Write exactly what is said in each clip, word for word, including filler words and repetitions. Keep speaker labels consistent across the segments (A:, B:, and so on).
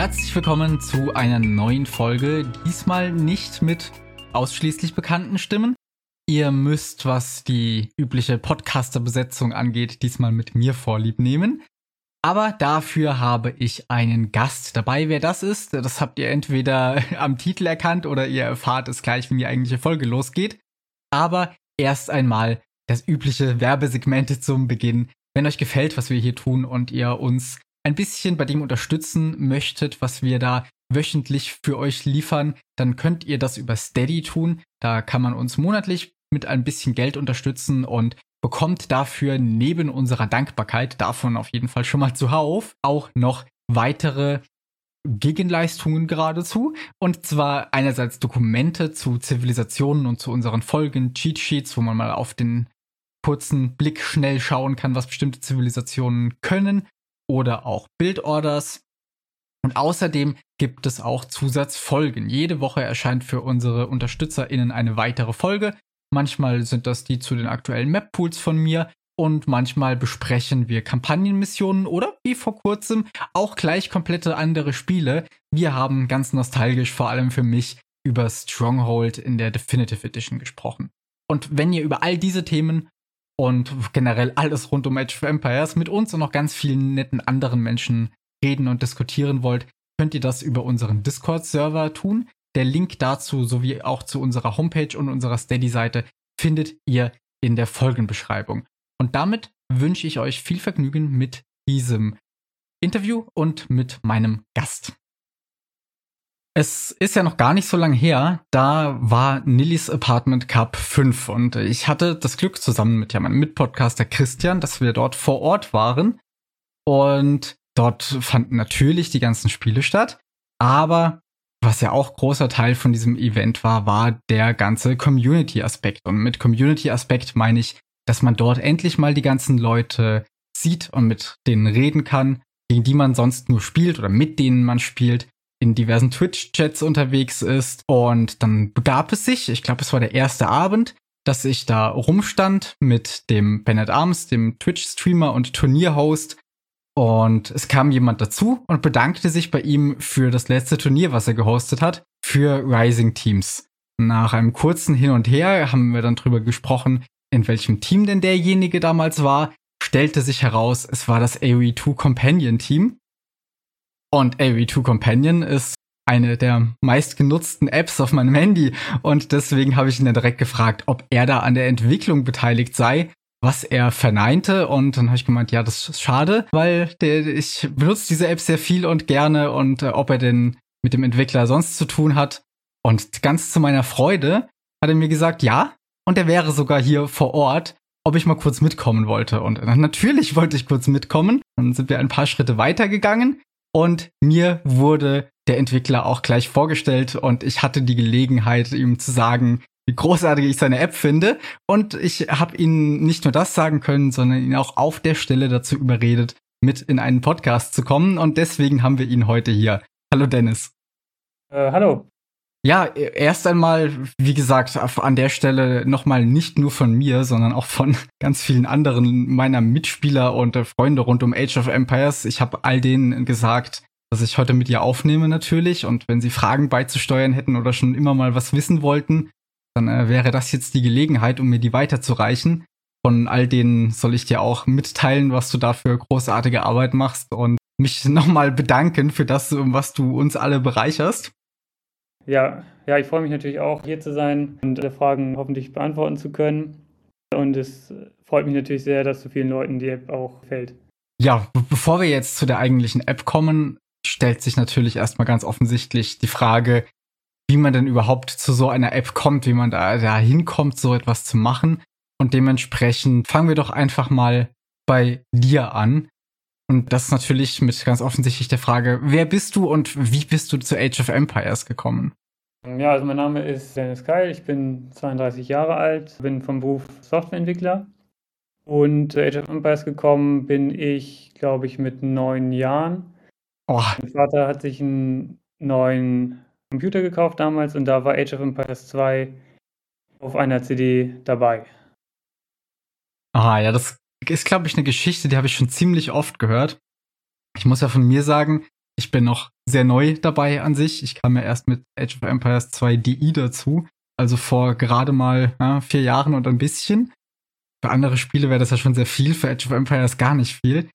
A: Herzlich willkommen zu einer neuen Folge, diesmal nicht mit ausschließlich bekannten Stimmen. Ihr müsst, was die übliche Podcaster-Besetzung angeht, diesmal mit mir Vorlieb nehmen. Aber dafür habe ich einen Gast dabei. Wer das ist, das habt ihr entweder am Titel erkannt oder ihr erfahrt es gleich, wenn die eigentliche Folge losgeht. Aber erst einmal das übliche Werbesegment zum Beginn. Wenn euch gefällt, was wir hier tun und ihr uns ein bisschen bei dem unterstützen möchtet, was wir da wöchentlich für euch liefern, dann könnt ihr das über Steady tun. Da kann man uns monatlich mit ein bisschen Geld unterstützen und bekommt dafür neben unserer Dankbarkeit, davon auf jeden Fall schon mal zuhauf, auch noch weitere Gegenleistungen geradezu. Und zwar einerseits Dokumente zu Zivilisationen und zu unseren Folgen, Cheatsheets, wo man mal auf den kurzen Blick schnell schauen kann, was bestimmte Zivilisationen können. Oder auch Bildorders. Und außerdem gibt es auch Zusatzfolgen. Jede Woche erscheint für unsere UnterstützerInnen eine weitere Folge. Manchmal sind das die zu den aktuellen Map-Pools von mir. Und manchmal besprechen wir Kampagnenmissionen oder, wie vor kurzem, auch gleich komplette andere Spiele. Wir haben ganz nostalgisch, vor allem für mich, über Stronghold in der Definitive Edition gesprochen. Und wenn ihr über all diese Themen und generell alles rund um Age of Empires mit uns und noch ganz vielen netten anderen Menschen reden und diskutieren wollt, könnt ihr das über unseren Discord-Server tun. Der Link dazu sowie auch zu unserer Homepage und unserer Steady-Seite findet ihr in der Folgenbeschreibung. Und damit wünsche ich euch viel Vergnügen mit diesem Interview und mit meinem Gast. Es ist ja noch gar nicht so lange her, da war Nillys Apartment Cup fünf und ich hatte das Glück zusammen mit ja meinem Mitpodcaster Christian, dass wir dort vor Ort waren und dort fanden natürlich die ganzen Spiele statt, aber was ja auch großer Teil von diesem Event war, war der ganze Community-Aspekt und mit Community-Aspekt meine ich, dass man dort endlich mal die ganzen Leute sieht und mit denen reden kann, gegen die man sonst nur spielt oder mit denen man spielt, in diversen Twitch-Chats unterwegs ist. Und dann begab es sich, ich glaube, es war der erste Abend, dass ich da rumstand mit dem Ben at Arms, dem Twitch-Streamer und Turnierhost. Und es kam jemand dazu und bedankte sich bei ihm für das letzte Turnier, was er gehostet hat, für Rising Teams. Nach einem kurzen Hin und Her haben wir dann drüber gesprochen, in welchem Team denn derjenige damals war. Stellte sich heraus, es war das A O E zwei Companion Team. Und A O E zwei Companion ist eine der meistgenutzten Apps auf meinem Handy. Und deswegen habe ich ihn dann direkt gefragt, ob er da an der Entwicklung beteiligt sei, was er verneinte. Und dann habe ich gemeint, ja, das ist schade, weil der, ich benutze diese App sehr viel und gerne. Und äh, ob er denn mit dem Entwickler sonst zu tun hat. Und ganz zu meiner Freude hat er mir gesagt, ja. Und er wäre sogar hier vor Ort, ob ich mal kurz mitkommen wollte. Und dann natürlich wollte ich kurz mitkommen. Dann sind wir ein paar Schritte weitergegangen. Und mir wurde der Entwickler auch gleich vorgestellt und ich hatte die Gelegenheit, ihm zu sagen, wie großartig ich seine App finde. Und ich habe ihm nicht nur das sagen können, sondern ihn auch auf der Stelle dazu überredet, mit in einen Podcast zu kommen. Und deswegen haben wir ihn heute hier. Hallo Dennis.
B: Äh, hallo.
A: Ja, erst einmal, wie gesagt, an der Stelle nochmal nicht nur von mir, sondern auch von ganz vielen anderen meiner Mitspieler und Freunde rund um Age of Empires. Ich habe all denen gesagt, dass ich heute mit ihr aufnehme natürlich. Und wenn sie Fragen beizusteuern hätten oder schon immer mal was wissen wollten, dann äh, wäre das jetzt die Gelegenheit, um mir die weiterzureichen. Von all denen soll ich dir auch mitteilen, was du da für großartige Arbeit machst und mich nochmal bedanken für das, um was du uns alle bereicherst.
B: Ja, ja, ich freue mich natürlich auch, hier zu sein und alle Fragen hoffentlich beantworten zu können. Und es freut mich natürlich sehr, dass so vielen Leuten die App auch gefällt.
A: Ja, be- bevor wir jetzt zu der eigentlichen App kommen, stellt sich natürlich erstmal ganz offensichtlich die Frage, wie man denn überhaupt zu so einer App kommt, wie man da, da hinkommt, so etwas zu machen. Und dementsprechend fangen wir doch einfach mal bei dir an. Und das natürlich mit ganz offensichtlich der Frage, wer bist du und wie bist du zu Age of Empires gekommen?
B: Ja, also mein Name ist Dennis Keil, ich bin zweiunddreißig Jahre alt, bin vom Beruf Softwareentwickler. Und zu Age of Empires gekommen bin ich, glaube ich, mit neun Jahren.
A: Oh,
B: Mein Vater hat sich einen neuen Computer gekauft damals und da war Age of Empires zwei auf einer C D dabei.
A: ah, ja, das ist, glaube ich, eine Geschichte, die habe ich schon ziemlich oft gehört. Ich muss ja von mir sagen, ich bin noch sehr neu dabei an sich. Ich kam ja erst mit Age of Empires zwei D I dazu, also vor gerade mal ja, vier Jahren und ein bisschen. Für andere Spiele wäre das ja schon sehr viel, für Age of Empires gar nicht viel.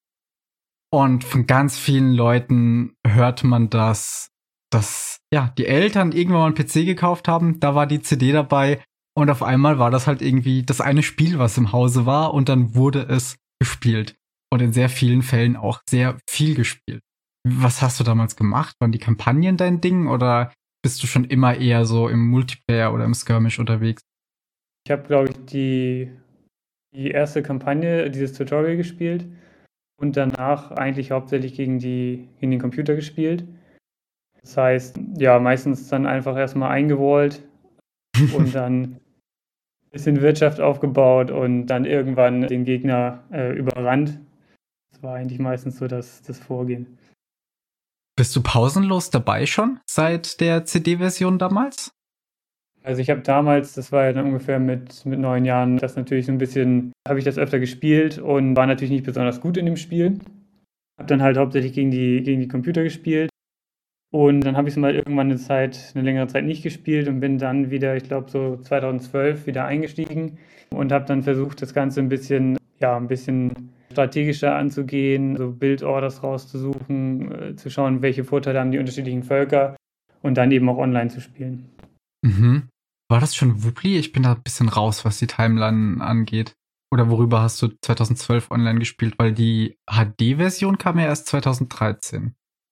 A: Und von ganz vielen Leuten hört man das, dass ja die Eltern irgendwann mal einen P C gekauft haben, da war die C D dabei und auf einmal war das halt irgendwie das eine Spiel, was im Hause war und dann wurde es gespielt. Und in sehr vielen Fällen auch sehr viel gespielt. Was hast du damals gemacht? Waren die Kampagnen dein Ding oder bist du schon immer eher so im Multiplayer oder im Skirmish unterwegs?
B: Ich habe, glaube ich, die, die erste Kampagne, dieses Tutorial gespielt und danach eigentlich hauptsächlich gegen, die, gegen den Computer gespielt. Das heißt, ja, meistens dann einfach erstmal eingewallt und dann ein bisschen Wirtschaft aufgebaut und dann irgendwann den Gegner äh, überrannt. Das war eigentlich meistens so das, das Vorgehen.
A: Bist du pausenlos dabei schon seit der C D-Version damals?
B: Also ich habe damals, das war ja dann ungefähr mit, mit neun Jahren, das natürlich so ein bisschen, habe ich das öfter gespielt und war natürlich nicht besonders gut in dem Spiel. Habe dann halt hauptsächlich gegen die, gegen die Computer gespielt und dann habe ich es mal irgendwann eine Zeit, eine längere Zeit nicht gespielt und bin dann wieder, ich glaube so zweitausendzwölf wieder eingestiegen und habe dann versucht, das Ganze ein bisschen, ja, ein bisschen strategischer anzugehen, so Build-Orders rauszusuchen, äh, zu schauen, welche Vorteile haben die unterschiedlichen Völker und dann eben auch online zu spielen.
A: Mhm. War das schon Wooply? Ich bin da ein bisschen raus, was die Timeline angeht. Oder worüber hast du zweitausendzwölf online gespielt? Weil die H D-Version kam ja erst zweitausenddreizehn.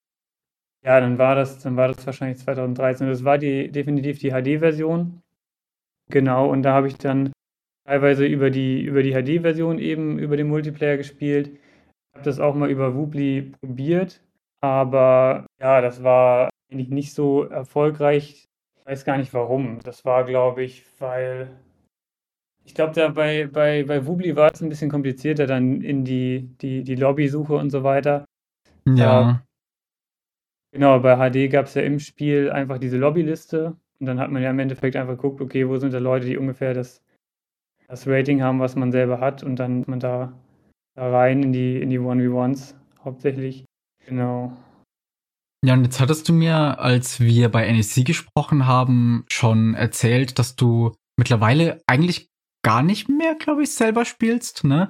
B: Ja, dann war das, dann war das wahrscheinlich zweitausenddreizehn. Das war die, definitiv die H D-Version. Genau, und da habe ich dann teilweise über die, über die H D-Version eben über den Multiplayer gespielt. Ich habe das auch mal über Wooply probiert, aber ja, das war eigentlich nicht so erfolgreich. Ich weiß gar nicht warum. Das war, glaube ich, weil ich glaube, da bei, bei, bei Wooply war es ein bisschen komplizierter dann in die, die, die Lobbysuche und so weiter. Da,
A: Ja.
B: genau, bei H D gab es ja im Spiel einfach diese Lobbyliste und dann hat man ja im Endeffekt einfach geguckt, okay, wo sind da Leute, die ungefähr das, das Rating haben, was man selber hat und dann ist man da, da rein in die, in die eins gegen eins hauptsächlich. Genau.
A: Ja, und jetzt hattest du mir, als wir bei N E C gesprochen haben, schon erzählt, dass du mittlerweile eigentlich gar nicht mehr, glaube ich, selber spielst, ne?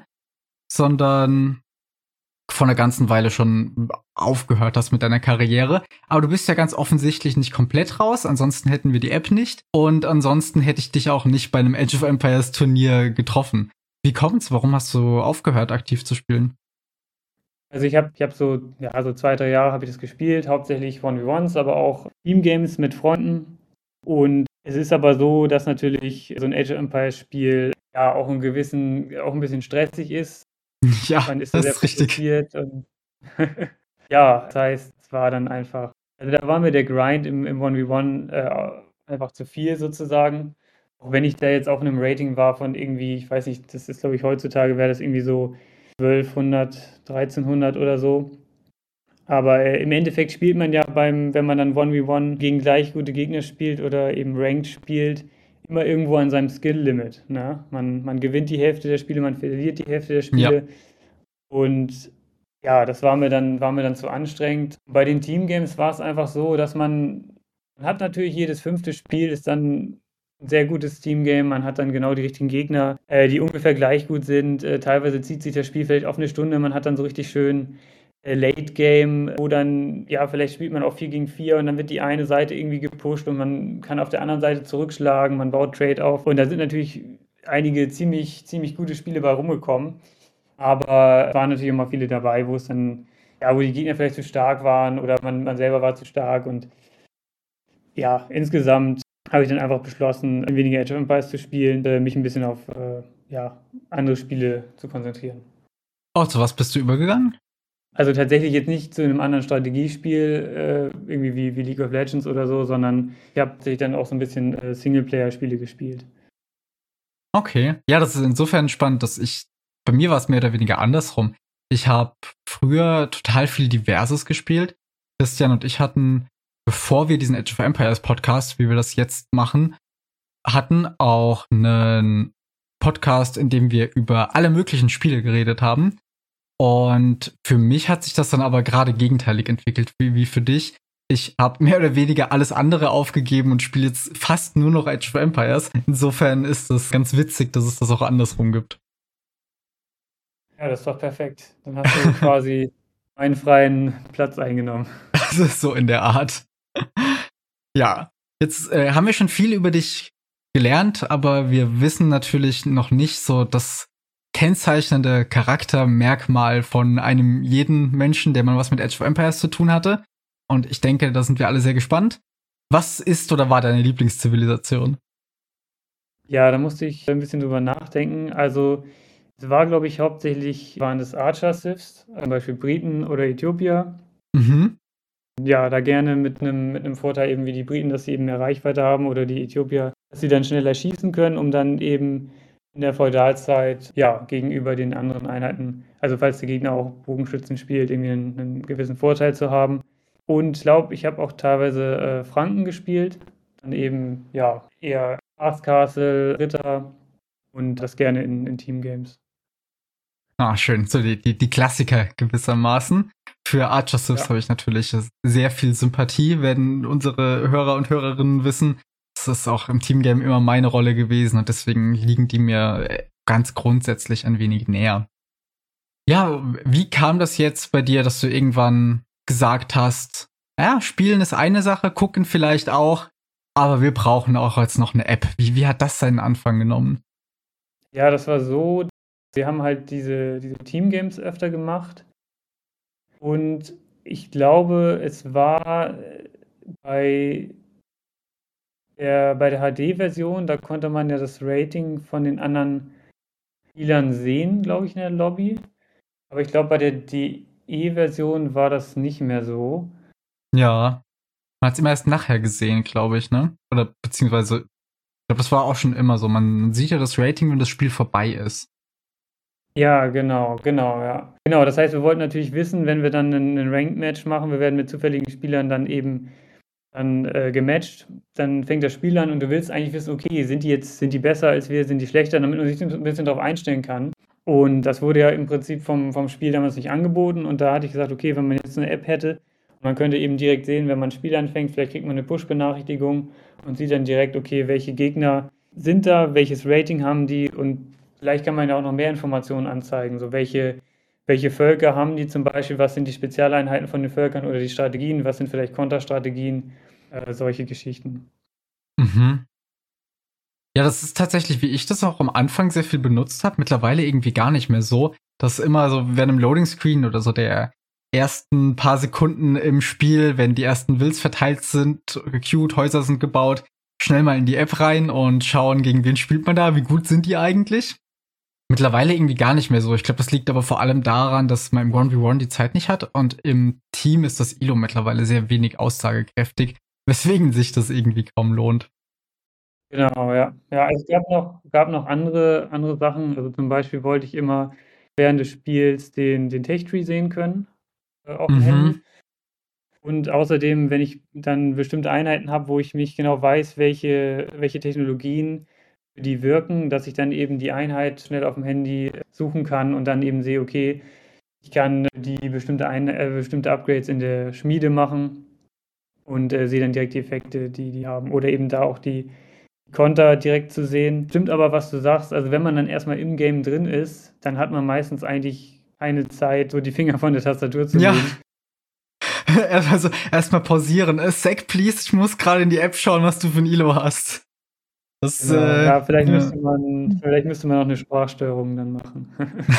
A: Sondern vor einer ganzen Weile schon aufgehört hast mit deiner Karriere. Aber du bist ja ganz offensichtlich nicht komplett raus, ansonsten hätten wir die App nicht. Und ansonsten hätte ich dich auch nicht bei einem Age of Empires Turnier getroffen. Wie kommt's? Warum hast du aufgehört, aktiv zu spielen?
B: Also ich habe ich hab so, ja, so zwei, drei Jahre habe ich das gespielt, hauptsächlich eins gegen eins, aber auch Teamgames mit Freunden. Und es ist aber so, dass natürlich so ein Age of Empires Spiel ja auch einen gewissen, auch ein bisschen stressig ist.
A: Ja,
B: Man ist da
A: das
B: sehr
A: ist richtig.
B: fokussiert und ja, das heißt, es war dann einfach, also da war mir der Grind im, im eins gegen eins äh, einfach zu viel sozusagen. Auch wenn ich da jetzt auf einem Rating war von irgendwie, ich weiß nicht, das ist glaube ich heutzutage wäre das irgendwie so zwölfhundert, dreizehnhundert oder so. Aber äh, im Endeffekt spielt man ja beim, wenn man dann eins gegen eins gegen gleich gute Gegner spielt oder eben Ranked spielt, immer irgendwo an seinem Skill-Limit. Ne? Man, man gewinnt die Hälfte der Spiele, man verliert die Hälfte der Spiele.
A: Ja.
B: Und ja, das war mir dann, war mir dann zu anstrengend. Bei den Teamgames war es einfach so, dass man, man hat natürlich jedes fünfte Spiel ist dann ein sehr gutes Teamgame. Man hat dann genau die richtigen Gegner, äh, die ungefähr gleich gut sind. Äh, teilweise zieht sich das Spiel vielleicht auf eine Stunde. Man hat dann so richtig schön äh, Late Game, wo dann, ja, vielleicht spielt man auch vier gegen vier und dann wird die eine Seite irgendwie gepusht und man kann auf der anderen Seite zurückschlagen. Man baut Trade auf. Und da sind natürlich einige ziemlich, ziemlich gute Spiele bei rumgekommen. Aber es waren natürlich immer viele dabei, wo es dann, ja, wo die Gegner vielleicht zu stark waren oder man, man selber war zu stark. Und ja, insgesamt habe ich dann einfach beschlossen, weniger Age of Empires zu spielen, äh, mich ein bisschen auf äh, ja, andere Spiele zu konzentrieren.
A: Oh, zu was bist du übergegangen?
B: Also tatsächlich jetzt nicht zu einem anderen Strategiespiel, äh, irgendwie wie, wie League of Legends oder so, sondern ich habe tatsächlich dann auch so ein bisschen äh, Singleplayer-Spiele gespielt.
A: Okay. Ja, das ist insofern spannend, dass ich, bei mir war es mehr oder weniger andersrum. Ich habe früher total viel Diverses gespielt. Christian und ich hatten, bevor wir diesen Age of Empires Podcast, wie wir das jetzt machen, hatten auch einen Podcast, in dem wir über alle möglichen Spiele geredet haben. Und für mich hat sich das dann aber gerade gegenteilig entwickelt, wie, wie für dich. Ich habe mehr oder weniger alles andere aufgegeben und spiele jetzt fast nur noch Age of Empires. Insofern ist es ganz witzig, dass es das auch andersrum gibt.
B: Ja, das ist doch perfekt. Dann hast du quasi einen freien Platz eingenommen.
A: Das ist so in der Art. Ja, jetzt äh, haben wir schon viel über dich gelernt, aber wir wissen natürlich noch nicht so das kennzeichnende Charaktermerkmal von einem jeden Menschen, der mal was mit Age of Empires zu tun hatte. Und ich denke, da sind wir alle sehr gespannt. Was ist oder war deine Lieblingszivilisation?
B: Ja, da musste ich ein bisschen drüber nachdenken. Also es war, glaube ich, hauptsächlich waren es Archer-Civs, zum Beispiel Briten oder Äthiopier.
A: Mhm.
B: Ja, da gerne mit einem mit einem Vorteil eben wie die Briten, dass sie eben mehr Reichweite haben oder die Äthiopier, dass sie dann schneller schießen können, um dann eben in der Feudalzeit, ja, gegenüber den anderen Einheiten, also falls der Gegner auch Bogenschützen spielt, irgendwie einen, einen gewissen Vorteil zu haben. Und ich glaube, ich habe auch teilweise äh, Franken gespielt, dann eben, ja, eher Castle, Ritter und das gerne in, in Teamgames.
A: Ah, schön. So die, die, die Klassiker gewissermaßen. Für Archer Civs
B: Ja.
A: habe ich natürlich sehr viel Sympathie, werden unsere Hörer und Hörerinnen wissen. Das ist auch im Teamgame immer meine Rolle gewesen und deswegen liegen die mir ganz grundsätzlich ein wenig näher. Ja, wie kam das jetzt bei dir, dass du irgendwann gesagt hast, ja, spielen ist eine Sache, gucken vielleicht auch, aber wir brauchen auch jetzt noch eine App. Wie, wie hat das seinen Anfang genommen?
B: Ja, das war so, wir haben halt diese, diese Teamgames öfter gemacht und ich glaube, es war bei der, bei der H D-Version, da konnte man ja das Rating von den anderen Spielern sehen, glaube ich, in der Lobby. Aber ich glaube, bei der D E-Version war das nicht mehr so.
A: Ja, man hat es immer erst nachher gesehen, glaube ich, ne? Oder beziehungsweise, ich glaube, das war auch schon immer so. Man sieht ja das Rating, wenn das Spiel vorbei ist.
B: Ja, genau, genau, ja. Genau, das heißt, wir wollten natürlich wissen, wenn wir dann ein, ein Ranked-Match machen, wir werden mit zufälligen Spielern dann eben dann äh, gematcht, dann fängt das Spiel an und du willst eigentlich wissen, okay, sind die jetzt, sind die besser als wir, sind die schlechter, damit man sich ein bisschen darauf einstellen kann. Und das wurde ja im Prinzip vom, vom Spiel damals nicht angeboten und da hatte ich gesagt, okay, wenn man jetzt eine App hätte, man könnte eben direkt sehen, wenn man ein Spiel anfängt, vielleicht kriegt man eine Push-Benachrichtigung und sieht dann direkt, okay, welche Gegner sind da, welches Rating haben die und vielleicht kann man ja auch noch mehr Informationen anzeigen, so welche, welche Völker haben die zum Beispiel, was sind die Spezialeinheiten von den Völkern oder die Strategien, was sind vielleicht Konterstrategien, äh, solche Geschichten.
A: Mhm. Ja, das ist tatsächlich, wie ich das auch am Anfang sehr viel benutzt habe, mittlerweile irgendwie gar nicht mehr so. Das ist immer so während dem Loading Screen oder so der ersten paar Sekunden im Spiel, wenn die ersten Wills verteilt sind, gequeued, Häuser sind gebaut, schnell mal in die App rein und schauen, gegen wen spielt man da, wie gut sind die eigentlich. Mittlerweile irgendwie gar nicht mehr so. Ich glaube, das liegt aber vor allem daran, dass man im eins gegen eins die Zeit nicht hat und im Team ist das I L O mittlerweile sehr wenig aussagekräftig, weswegen sich das irgendwie kaum lohnt.
B: Genau, ja. Ja, es gab noch, gab noch andere, andere Sachen. Also zum Beispiel wollte ich immer während des Spiels den, den Tech-Tree sehen können äh, auf dem Handy.
A: Mhm.
B: Und außerdem, wenn ich dann bestimmte Einheiten habe, wo ich nicht genau weiß, welche, welche Technologien für die wirken, dass ich dann eben die Einheit schnell auf dem Handy suchen kann und dann eben sehe, okay, ich kann die bestimmte, Ein äh, bestimmte Upgrades in der Schmiede machen und äh, sehe dann direkt die Effekte, die die haben. Oder eben da auch die Konter direkt zu sehen. Stimmt aber, was du sagst. Also wenn man dann erstmal im Game drin ist, dann hat man meistens eigentlich keine Zeit, so die Finger von der Tastatur zu
A: Ja.
B: nehmen.
A: Also erstmal pausieren. Äh, Sec, please, ich muss gerade in die App schauen, was du für ein I L O hast. Das,
B: Genau.
A: äh,
B: Ja, vielleicht
A: ja.
B: müsste man, vielleicht müsste man auch eine Sprachsteuerung dann machen.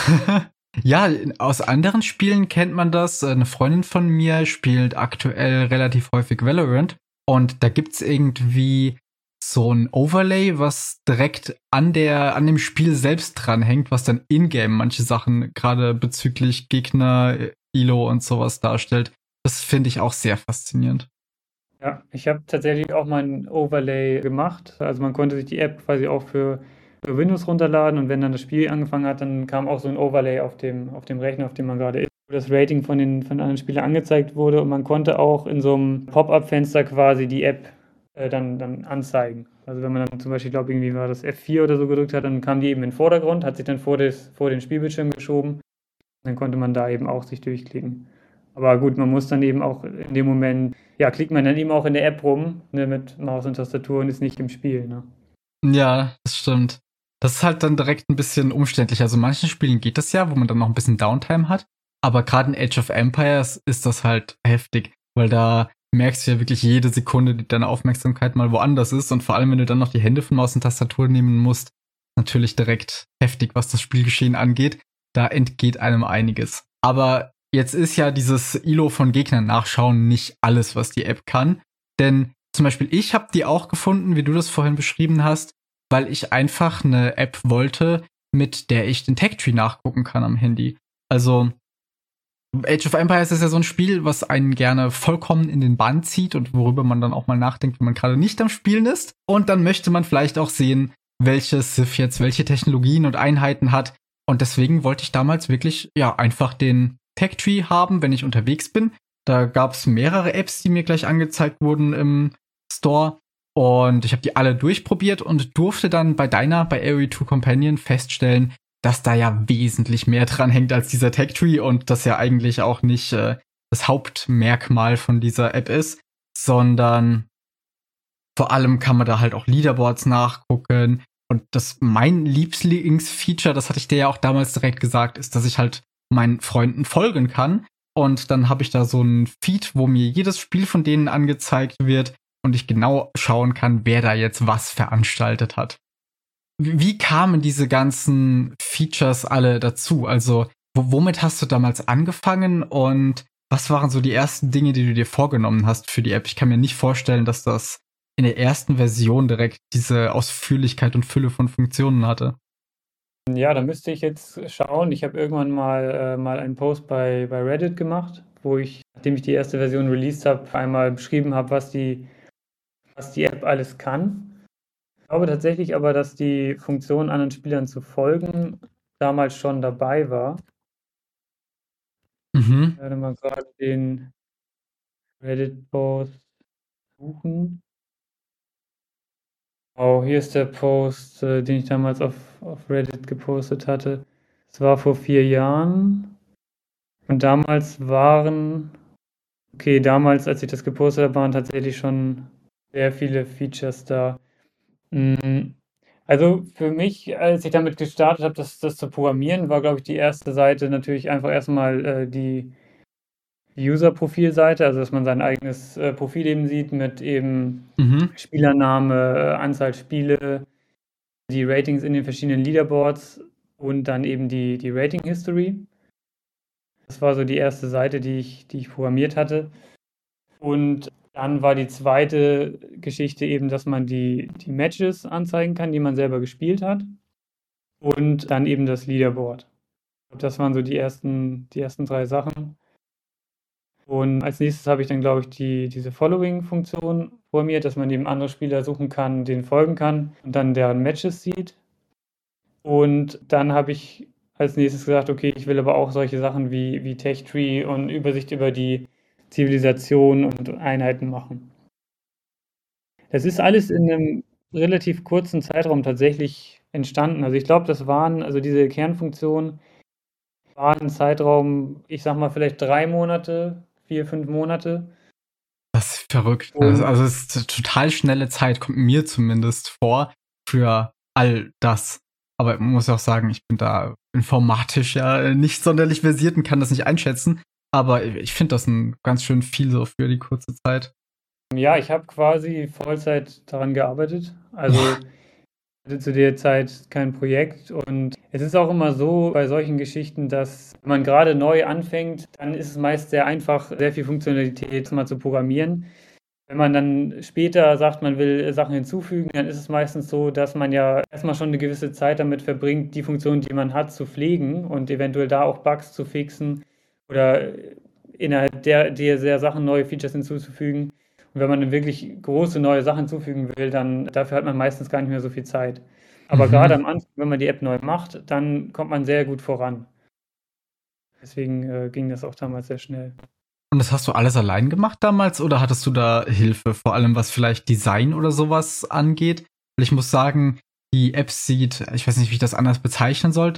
A: Ja, aus anderen Spielen kennt man das. Eine Freundin von mir spielt aktuell relativ häufig Valorant. Und da gibt's irgendwie so ein Overlay, was direkt an der, an dem Spiel selbst dranhängt, was dann in-game manche Sachen gerade bezüglich Gegner, I L O und sowas darstellt. Das finde ich auch sehr faszinierend.
B: Ja, ich habe tatsächlich auch mal ein Overlay gemacht. Also man konnte sich die App quasi auch für, für Windows runterladen und wenn dann das Spiel angefangen hat, dann kam auch so ein Overlay auf dem, auf dem Rechner, auf dem man gerade ist, wo das Rating von den, von den anderen Spielern angezeigt wurde und man konnte auch in so einem Pop-up-Fenster quasi die App äh, dann, dann anzeigen. Also wenn man dann zum Beispiel, ich glaube, irgendwie war das F vier oder so gedrückt hat, dann kam die eben in den Vordergrund, hat sich dann vor, das, vor den Spielbildschirm geschoben. Dann konnte man da eben auch sich durchklicken. Aber gut, man muss dann eben auch in dem Moment, ja, klickt man dann eben auch in der App rum, ne, mit Maus und Tastatur und ist nicht im Spiel, ne?
A: Ja, das stimmt. Das ist halt dann direkt ein bisschen umständlich. Also in manchen Spielen geht das ja, wo man dann noch ein bisschen Downtime hat. Aber gerade in Age of Empires ist das halt heftig, weil da merkst du ja wirklich jede Sekunde, die deine Aufmerksamkeit mal woanders ist. Und vor allem, wenn du dann noch die Hände von Maus und Tastatur nehmen musst, natürlich direkt heftig, was das Spielgeschehen angeht. Da entgeht einem einiges. Aber jetzt ist ja dieses I L O von Gegnern nachschauen nicht alles, was die App kann. Denn zum Beispiel ich habe die auch gefunden, wie du das vorhin beschrieben hast, weil ich einfach eine App wollte, mit der ich den Tech-Tree nachgucken kann am Handy. Also Age of Empires ist ja so ein Spiel, was einen gerne vollkommen in den Bann zieht und worüber man dann auch mal nachdenkt, wenn man gerade nicht am Spielen ist. Und dann möchte man vielleicht auch sehen, welche Civ jetzt welche Technologien und Einheiten hat. Und deswegen wollte ich damals wirklich ja einfach den Tech-Tree haben, wenn ich unterwegs bin. Da gab es mehrere Apps, die mir gleich angezeigt wurden im Store. Und ich habe die alle durchprobiert und durfte dann bei deiner, bei A O E zwei Companion feststellen, dass da ja wesentlich mehr dran hängt als dieser Tech-Tree und das ja eigentlich auch nicht äh, das Hauptmerkmal von dieser App ist, sondern vor allem kann man da halt auch Leaderboards nachgucken. Und das mein Lieblingsfeature, das hatte ich dir ja auch damals direkt gesagt, ist, dass ich halt meinen Freunden folgen kann. Und dann habe ich da so einen Feed, wo mir jedes Spiel von denen angezeigt wird und ich genau schauen kann, wer da jetzt was veranstaltet hat. Wie kamen diese ganzen Features alle dazu? Also, womit hast du damals angefangen und was waren so die ersten Dinge, die du dir vorgenommen hast für die App? Ich kann mir nicht vorstellen, dass das in der ersten Version direkt diese Ausführlichkeit und Fülle von Funktionen hatte.
B: Ja, da müsste ich jetzt schauen. Ich habe irgendwann mal, äh, mal einen Post bei, bei Reddit gemacht, wo ich, nachdem ich die erste Version released habe, einmal beschrieben habe, was die, was die App alles kann. Ich glaube tatsächlich aber, dass die Funktion, anderen Spielern zu folgen, damals schon dabei war.
A: Mhm.
B: Ich werde mal gerade den Reddit-Post suchen. Oh, hier ist der Post, äh, den ich damals auf, auf Reddit gepostet hatte. Es war vor vier Jahren. Und damals waren, okay, damals, als ich das gepostet habe, waren tatsächlich schon sehr viele Features da. Mm, Also für mich, als ich damit gestartet habe, das, das zu programmieren, war, glaube ich, die erste Seite natürlich einfach erstmal äh, die User-Profilseite, also dass man sein eigenes äh, Profil eben sieht mit eben
A: Mhm.
B: Spielername, äh, Anzahl Spiele, die Ratings in den verschiedenen Leaderboards und dann eben die, die Rating-History. Das war so die erste Seite, die ich, die ich programmiert hatte. Und dann war die zweite Geschichte eben, dass man die, die Matches anzeigen kann, die man selber gespielt hat. Und dann eben das Leaderboard. Das waren so die ersten, die ersten drei Sachen. Und als nächstes habe ich dann, glaube ich, die, diese Following-Funktion programmiert, dass man eben andere Spieler suchen kann, denen folgen kann und dann deren Matches sieht. Und dann habe ich als nächstes gesagt, okay, ich will aber auch solche Sachen wie, wie Tech-Tree und Übersicht über die Zivilisation und Einheiten machen. Das ist alles in einem relativ kurzen Zeitraum tatsächlich entstanden. Also ich glaube, das waren, also diese Kernfunktion war ein Zeitraum, ich sag mal vielleicht drei Monate, vier, fünf Monate.
A: Das ist verrückt.
B: Und
A: Also es ist eine total schnelle Zeit, kommt mir zumindest vor, für all das. Aber man muss auch sagen, ich bin da informatisch ja nicht sonderlich versiert und kann das nicht einschätzen. Aber ich finde das ein ganz schön viel so für die kurze Zeit.
B: ja, ich habe quasi Vollzeit daran gearbeitet. Also ich hatte zu der Zeit kein Projekt. Und es ist auch immer so bei solchen Geschichten, dass wenn man gerade neu anfängt, dann ist es meist sehr einfach, sehr viel Funktionalität mal zu programmieren. Wenn man dann später sagt, man will Sachen hinzufügen, dann ist es meistens so, dass man ja erstmal schon eine gewisse Zeit damit verbringt, die Funktionen, die man hat, zu pflegen und eventuell da auch Bugs zu fixen oder innerhalb der, der, der Sachen neue Features hinzuzufügen. Und wenn man dann wirklich große neue Sachen hinzufügen will, dann dafür hat man meistens gar nicht mehr so viel Zeit. Aber
A: Mhm.
B: gerade am Anfang, wenn man die App neu macht, dann kommt man sehr gut voran. Deswegen äh, ging das auch damals sehr schnell.
A: Und das hast du alles allein gemacht damals oder hattest du da Hilfe, vor allem was vielleicht Design oder sowas angeht? Weil ich muss sagen, die App sieht, ich weiß nicht, wie ich das anders bezeichnen sollte,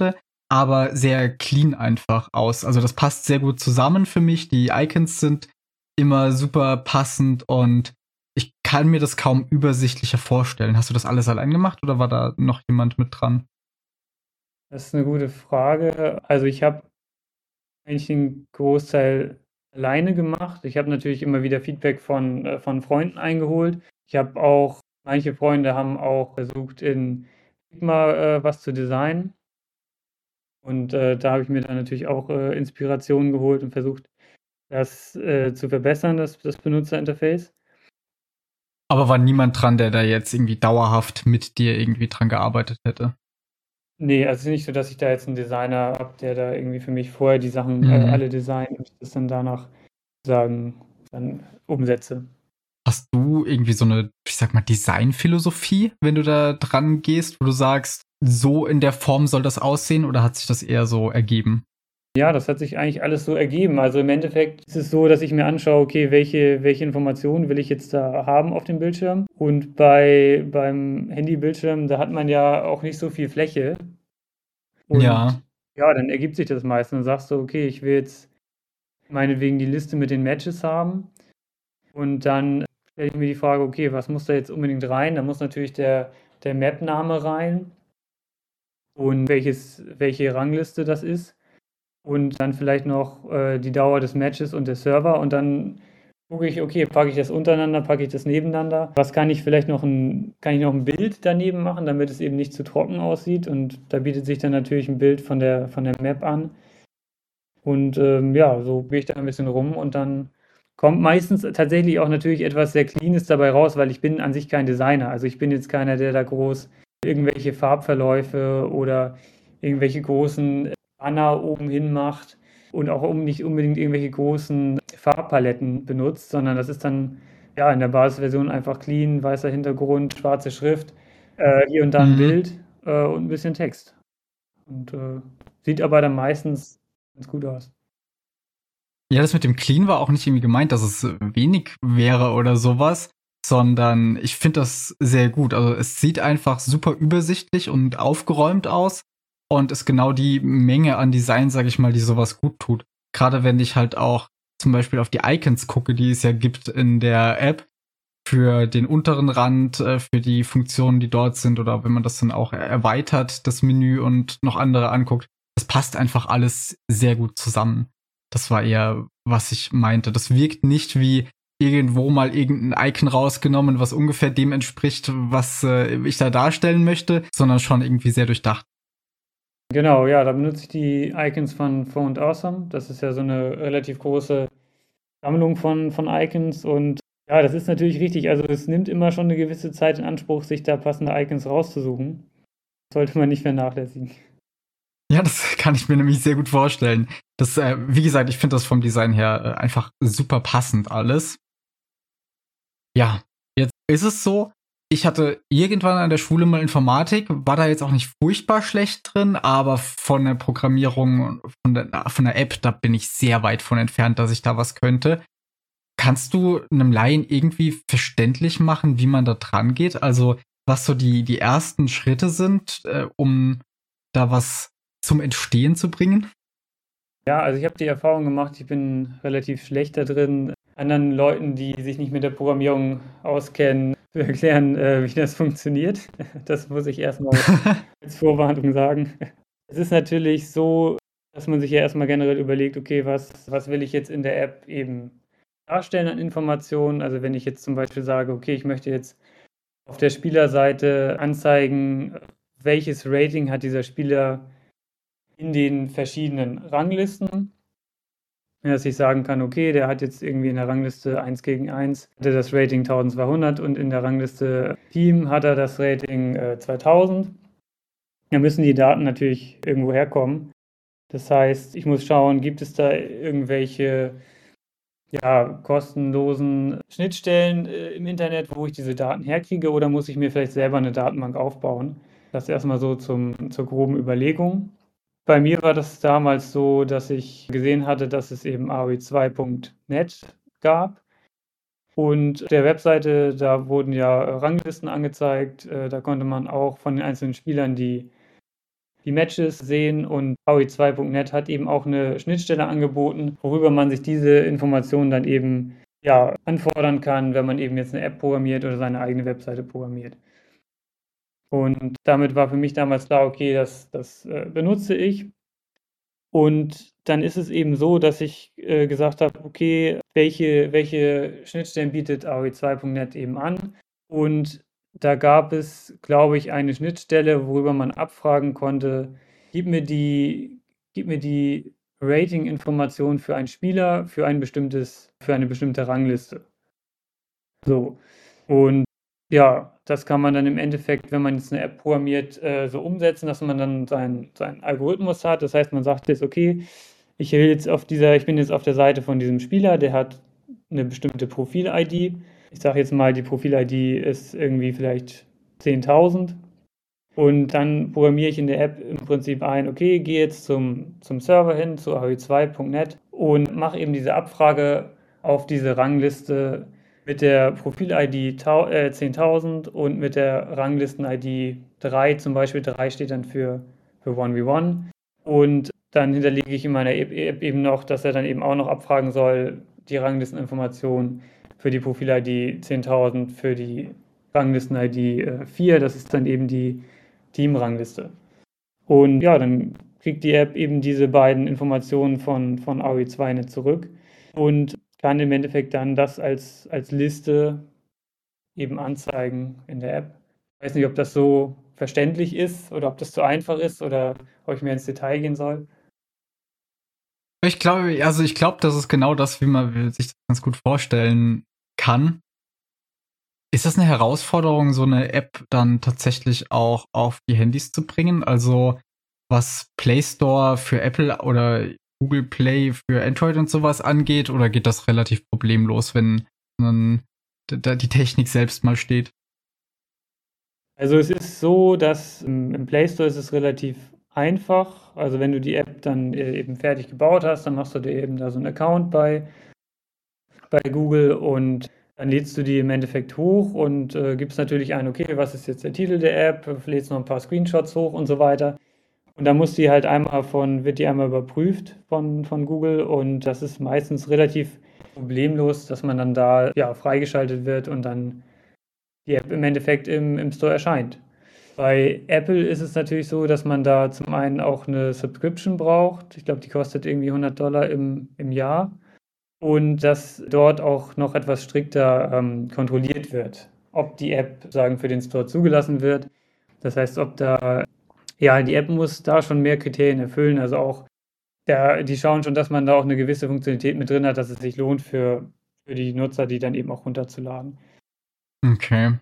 A: aber sehr clean einfach aus. Also das passt sehr gut zusammen für mich. Die Icons sind immer super passend und ich kann mir das kaum übersichtlicher vorstellen. Hast du das alles allein gemacht oder war da noch jemand mit dran?
B: Das ist eine gute Frage. Also, ich habe eigentlich den Großteil alleine gemacht. Ich habe natürlich immer wieder Feedback von, äh, von Freunden eingeholt. Ich habe auch manche Freunde haben auch versucht, in Figma, äh, was zu designen. Und, äh, da habe ich mir dann natürlich auch, äh, Inspirationen geholt und versucht, das, äh, zu verbessern, das das Benutzerinterface.
A: Aber war niemand dran, der da jetzt irgendwie dauerhaft mit dir irgendwie dran gearbeitet hätte?
B: Ne, also, es ist nicht so, dass ich da jetzt 'n Designer habe, der da irgendwie für mich vorher die Sachen, äh,
A: Mhm.
B: alle designt und ich das dann danach sozusagen dann umsetze.
A: Hast du irgendwie so eine, ich sag mal, Designphilosophie, wenn du da dran gehst, wo du sagst, so in der Form soll das aussehen oder hat sich das eher so ergeben?
B: Ja, das hat sich eigentlich alles so ergeben. Also, im Endeffekt ist es so, dass ich mir anschaue, okay, welche welche Informationen will ich jetzt da haben auf dem Bildschirm? Und bei beim Handybildschirm, da hat man ja auch nicht so viel Fläche
A: Ja.
B: und ja, dann ergibt sich das meist. Dann sagst du: „Okay, ich will jetzt meinetwegen die Liste mit den Matches haben." Und dann stelle ich mir die Frage: „Okay, was muss da jetzt unbedingt rein?" Da muss natürlich der der Map-Name rein und welches welche Rangliste das ist. Und dann vielleicht noch, äh, die Dauer des Matches und der Server und dann gucke ich, okay, packe ich das untereinander, packe ich das nebeneinander? Was kann ich vielleicht noch 'n kann ich noch 'n Bild daneben machen, damit es eben nicht zu trocken aussieht? Und da bietet sich dann natürlich 'n Bild von der von der Map an. Und, ähm, ja, so gehe ich da 'n bisschen rum und dann kommt meistens tatsächlich auch natürlich etwas sehr Cleanes dabei raus, weil ich bin an sich kein Designer. Also, ich bin jetzt keiner, der da groß irgendwelche Farbverläufe oder irgendwelche großen Banner oben hin macht und auch um nicht unbedingt irgendwelche großen Farbpaletten benutzt, sondern das ist dann, ja, in der Basisversion einfach clean, weißer Hintergrund, schwarze Schrift, äh, hier und da 'n
A: Mhm.
B: Bild, äh, und 'n bisschen Text. Und, äh, sieht aber dann meistens ganz gut aus.
A: Ja, das mit dem Clean war auch nicht irgendwie gemeint, dass es wenig wäre oder sowas, sondern ich finde das sehr gut. Also, es sieht einfach super übersichtlich und aufgeräumt aus und ist genau die Menge an Design, sage ich mal, die sowas gut tut. Gerade wenn ich halt auch zum Beispiel auf die Icons gucke, die es ja gibt in der App für den unteren Rand, äh, für die Funktionen, die dort sind oder wenn man das dann auch erweitert, das Menü und noch andere anguckt. Das passt einfach alles sehr gut zusammen. Das war eher, was ich meinte. Das wirkt nicht wie irgendwo mal irgendein Icon rausgenommen, was ungefähr dem entspricht, was äh, ich da darstellen möchte, sondern schon irgendwie sehr durchdacht.
B: Genau, ja, da benutze ich die Icons von Found Awesome. Das ist ja so 'ne relativ große Sammlung von von Icons und ja, das ist natürlich richtig. Also, es nimmt immer schon 'ne gewisse Zeit in Anspruch, sich da passende Icons rauszusuchen. Sollte man nicht vernachlässigen.
A: Ja, das kann ich mir nämlich sehr gut vorstellen. Das, äh, wie gesagt, ich finde das vom Design her äh, einfach super passend alles. Ja, jetzt ist es so, ich hatte irgendwann an der Schule mal Informatik, war da jetzt auch nicht furchtbar schlecht drin, aber von der Programmierung und von der, von der App, da bin ich sehr weit von entfernt, dass ich da was könnte. Kannst du einem Laien irgendwie verständlich machen, wie man da dran geht? Also, was so die, die ersten Schritte sind, äh, um da was zum Entstehen zu bringen?
B: Ja, also, ich habe die Erfahrung gemacht, ich bin relativ schlecht da drin, anderen Leuten, die sich nicht mit der Programmierung auskennen, zu erklären, äh, wie das funktioniert. Das muss ich erst mal als Vorwarnung sagen. Es ist natürlich so, dass man sich ja erst mal generell überlegt: „Okay, was was will ich jetzt in der App eben darstellen an Informationen?" Also, wenn ich jetzt zum Beispiel sage: „Okay, ich möchte jetzt auf der Spielerseite anzeigen, welches Rating hat dieser Spieler in den verschiedenen Ranglisten." Ja, dass ich sagen kann: „Okay, der hat jetzt irgendwie in der Rangliste eins gegen eins hat er das Rating tausendzweihundert und in der Rangliste Team hat er das Rating, äh, zweitausend." Da müssen die Daten natürlich irgendwo herkommen. Das heißt, ich muss schauen, gibt es da irgendwelche, ja, kostenlosen Schnittstellen, äh, im Internet, wo ich diese Daten herkriege, oder muss ich mir vielleicht selber 'ne Datenbank aufbauen? Das erst mal so zum zur groben Überlegung. Bei mir war das damals so, dass ich gesehen hatte, dass es eben A O E zwei Punkt net gab und der Webseite, da wurden ja Ranglisten angezeigt. Äh, da konnte man auch von den einzelnen Spielern die die Matches sehen, und A O I zwei Punkt net hat eben auch eine Schnittstelle angeboten, worüber man sich diese Informationen dann eben ja, anfordern kann, wenn man eben jetzt eine App programmiert oder seine eigene Webseite programmiert. Und damit war für mich damals klar, okay, das, das äh, benutze ich. Und dann ist es eben so, dass ich äh, gesagt habe, okay, welche, welche Schnittstellen bietet A O I zwei Punkt net eben an? Und da gab es, glaube ich, eine Schnittstelle, worüber man abfragen konnte, gib mir die, gib mir die Rating-Information für einen Spieler für ein bestimmtes, für eine bestimmte Rangliste. So. Und ja, das kann man dann im Endeffekt, wenn man jetzt eine App programmiert, äh, so umsetzen, dass man dann seinen, seinen Algorithmus hat. Das heißt, man sagt jetzt, okay, ich will jetzt auf dieser, ich bin jetzt auf der Seite von diesem Spieler, der hat eine bestimmte Profil-I D. Ich sage jetzt mal, die Profil-I D ist irgendwie vielleicht zehntausend. Und dann programmiere ich in der App im Prinzip ein, okay, gehe jetzt zum, zum Server hin, zu A O I zwei Punkt net und mache eben diese Abfrage auf diese Rangliste mit der Profil-I D zehntausend und mit der Ranglisten-I D drei, zum Beispiel drei steht dann für, für eins gegen eins. Und dann hinterlege ich in meiner App eben noch, dass er dann eben auch noch abfragen soll, die Ranglisteninformation für die Profil-I D zehntausend, für die Ranglisten-I D vier, das ist dann eben die Team-Rangliste. Und ja, dann kriegt die App eben diese beiden Informationen von, von A O I zwei Punkt net zurück und kann im Endeffekt dann das als, als Liste eben anzeigen in der App. Ich weiß nicht, ob das so verständlich ist oder ob das zu einfach ist oder ob ich mehr ins Detail gehen soll.
A: Ich glaube, also ich glaube, das ist genau das, wie man sich das ganz gut vorstellen kann. Ist das eine Herausforderung, so eine App dann tatsächlich auch auf die Handys zu bringen? Also was Play Store für Apple oder Google Play für Android und sowas angeht, oder geht das relativ problemlos, wenn dann die Technik selbst mal steht?
B: Also es ist so, dass im Play Store ist es relativ einfach. Also wenn du die App dann eben fertig gebaut hast, dann machst du dir eben da so einen Account bei, bei Google und dann lädst du die im Endeffekt hoch und äh, gibst natürlich ein, okay, was ist jetzt der Titel der App, lädst noch ein paar Screenshots hoch und so weiter. Und dann muss die halt einmal von, wird die einmal überprüft von, von Google, und das ist meistens relativ problemlos, dass man dann da ja, freigeschaltet wird und dann die App im Endeffekt im, im Store erscheint. Bei Apple ist es natürlich so, dass man da zum einen auch eine Subscription braucht. Ich glaube, die kostet irgendwie hundert Dollar im, im Jahr. Und dass dort auch noch etwas strikter ähm, kontrolliert wird, ob die App sagen für den Store zugelassen wird. Das heißt, ob da, ja, die App muss da schon mehr Kriterien erfüllen. Also auch, ja, die schauen schon, dass man da auch eine gewisse Funktionalität mit drin hat, dass es sich lohnt für, für die Nutzer, die dann eben auch runterzuladen.
A: Okay.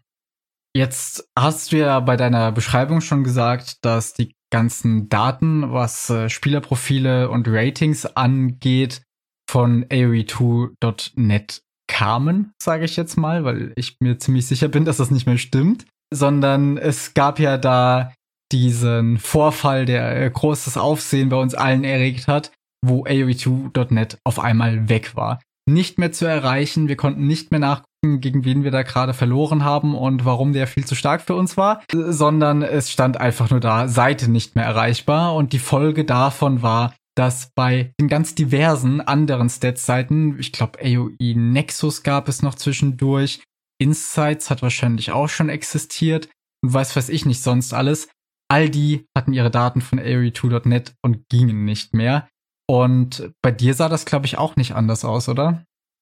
A: Jetzt hast du ja bei deiner Beschreibung schon gesagt, dass die ganzen Daten, was äh, Spielerprofile und Ratings angeht, von A O I zwei Punkt net kamen, sage ich jetzt mal, weil ich mir ziemlich sicher bin, dass das nicht mehr stimmt. Sondern es gab ja da diesen Vorfall, der äh, großes Aufsehen bei uns allen erregt hat, wo A O I zwei Punkt net auf einmal weg war. Nicht mehr zu erreichen, wir konnten nicht mehr nachgucken, gegen wen wir da gerade verloren haben und warum der viel zu stark für uns war, sondern es stand einfach nur da, Seite nicht mehr erreichbar, und die Folge davon war, dass bei den ganz diversen anderen Stats-Seiten, ich glaube A O I Nexus gab es noch zwischendurch, Insights hat wahrscheinlich auch schon existiert und weiß weiß ich nicht sonst alles, all die hatten ihre Daten von A O I zwei Punkt net und gingen nicht mehr. Und bei dir sah das, glaube ich, auch nicht anders aus, oder?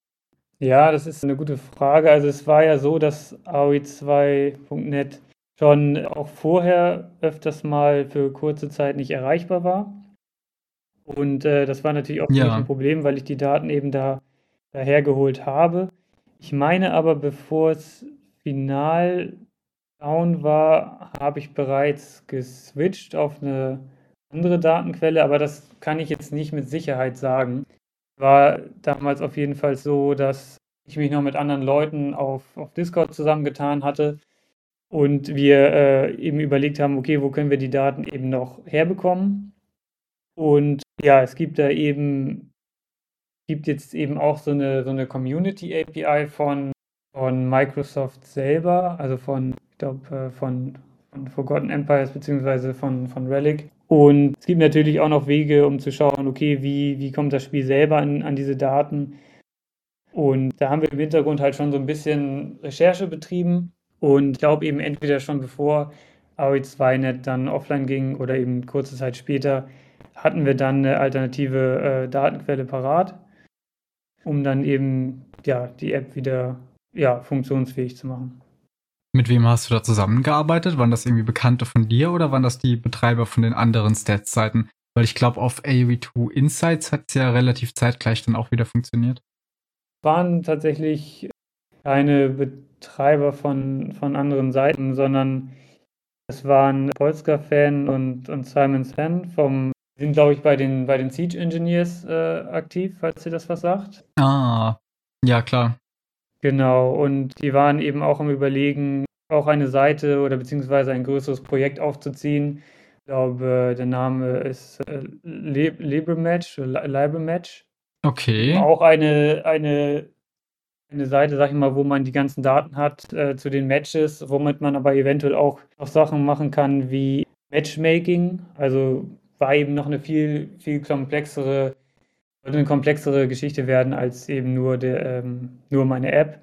B: Ja, das ist eine gute Frage. Also es war ja so, dass A O I zwei Punkt net schon auch vorher öfters mal für kurze Zeit nicht erreichbar war. Und äh, das war natürlich auch für mich
A: Ja.
B: ein Problem, weil ich die Daten eben da dahergeholt habe. Ich meine aber, bevor es final down war, habe ich bereits geswitcht auf eine andere Datenquelle, aber das kann ich jetzt nicht mit Sicherheit sagen. War damals auf jeden Fall so, dass ich mich noch mit anderen Leuten auf, auf Discord zusammengetan hatte und wir äh, eben überlegt haben, okay, wo können wir die Daten eben noch herbekommen? Und ja, es gibt da eben, gibt jetzt eben auch so eine, so eine Community-A P I von, von Microsoft selber, also von, ich glaube, von, von Forgotten Empires beziehungsweise von, von Relic. Und es gibt natürlich auch noch Wege, um zu schauen, okay, wie, wie kommt das Spiel selber an, an diese Daten? Und da haben wir im Hintergrund halt schon so ein bisschen Recherche betrieben. Und ich glaube eben entweder schon bevor A O E zwei Net dann offline ging oder eben kurze Zeit später, hatten wir dann eine alternative äh, Datenquelle parat, um dann eben ja, die App wieder ja, funktionsfähig zu machen.
A: Mit wem hast du da zusammengearbeitet? Waren das irgendwie Bekannte von dir oder waren das die Betreiber von den anderen Stats-Seiten? Weil ich glaube, auf A O E zwei Insights hat es ja relativ zeitgleich dann auch wieder funktioniert.
B: Waren tatsächlich keine Betreiber von, von anderen Seiten, sondern es waren Polska-Fan und, und Simon Fan vom, sind glaube ich bei den, bei den Siege Engineers äh, aktiv, falls ihr das was sagt.
A: Ah, ja klar.
B: Genau, und die waren eben auch am Überlegen, auch eine Seite oder beziehungsweise ein größeres Projekt aufzuziehen. Ich glaube, der Name ist äh, LibreMatch oder LibreMatch.
A: Okay.
B: Auch eine, eine, eine Seite, sag ich mal, wo man die ganzen Daten hat äh, zu den Matches, womit man aber eventuell auch noch Sachen machen kann wie Matchmaking. Also war eben noch eine viel, viel komplexere eine komplexere Geschichte werden als eben nur, der, ähm, nur meine App.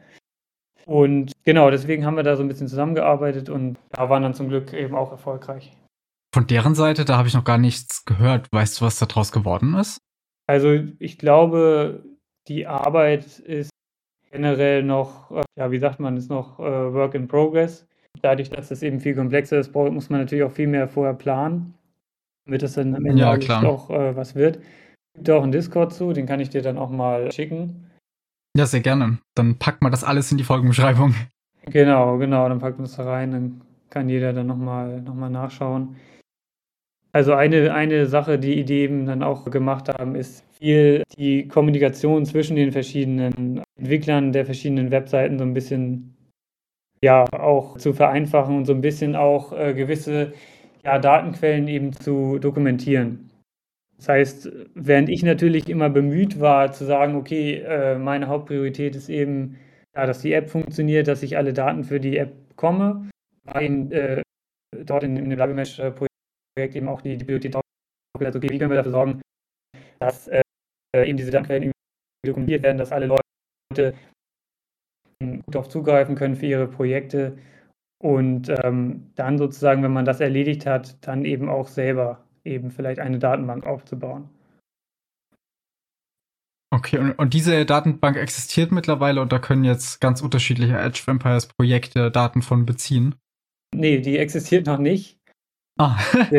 B: Und genau, deswegen haben wir da so ein bisschen zusammengearbeitet und da waren dann zum Glück eben auch erfolgreich.
A: Von deren Seite, da habe ich noch gar nichts gehört. Weißt du, was da draus geworden ist?
B: Also ich glaube, die Arbeit ist generell noch, äh, ja, wie sagt man, ist noch äh, Work in Progress. Dadurch, dass es eben viel komplexer ist, muss man natürlich auch viel mehr vorher planen, damit das dann am Ende
A: Ja,
B: alles
A: klar.
B: auch äh, was wird. Es gibt auch einen Discord zu, den kann ich dir dann auch mal schicken.
A: Ja, sehr gerne. Dann packt mal das alles in die Folgenbeschreibung.
B: Genau, genau, dann packt man es da rein, dann kann jeder dann nochmal noch mal nachschauen. Also eine, eine Sache, die die eben dann auch gemacht haben, ist viel die Kommunikation zwischen den verschiedenen Entwicklern der verschiedenen Webseiten so ein bisschen ja auch zu vereinfachen und so ein bisschen auch äh, gewisse ja, Datenquellen eben zu dokumentieren. Das heißt, während ich natürlich immer bemüht war zu sagen, okay, äh, meine Hauptpriorität ist eben, ja, dass die App funktioniert, dass ich alle Daten für die App bekomme, war eben äh, dort in, in dem LibreMatch-Projekt eben auch die, die Priorität drauf gesetzt, okay, wie können wir dafür sorgen, dass äh, eben diese Datenquellen dokumentiert werden, dass alle Leute gut darauf zugreifen können für ihre Projekte und ähm, dann sozusagen, wenn man das erledigt hat, dann eben auch selber eben vielleicht eine Datenbank aufzubauen.
A: Okay, und, und diese Datenbank existiert mittlerweile und da können jetzt ganz unterschiedliche Age of Empires Projekte Daten von beziehen?
B: Nee, die existiert noch nicht.
A: Ah.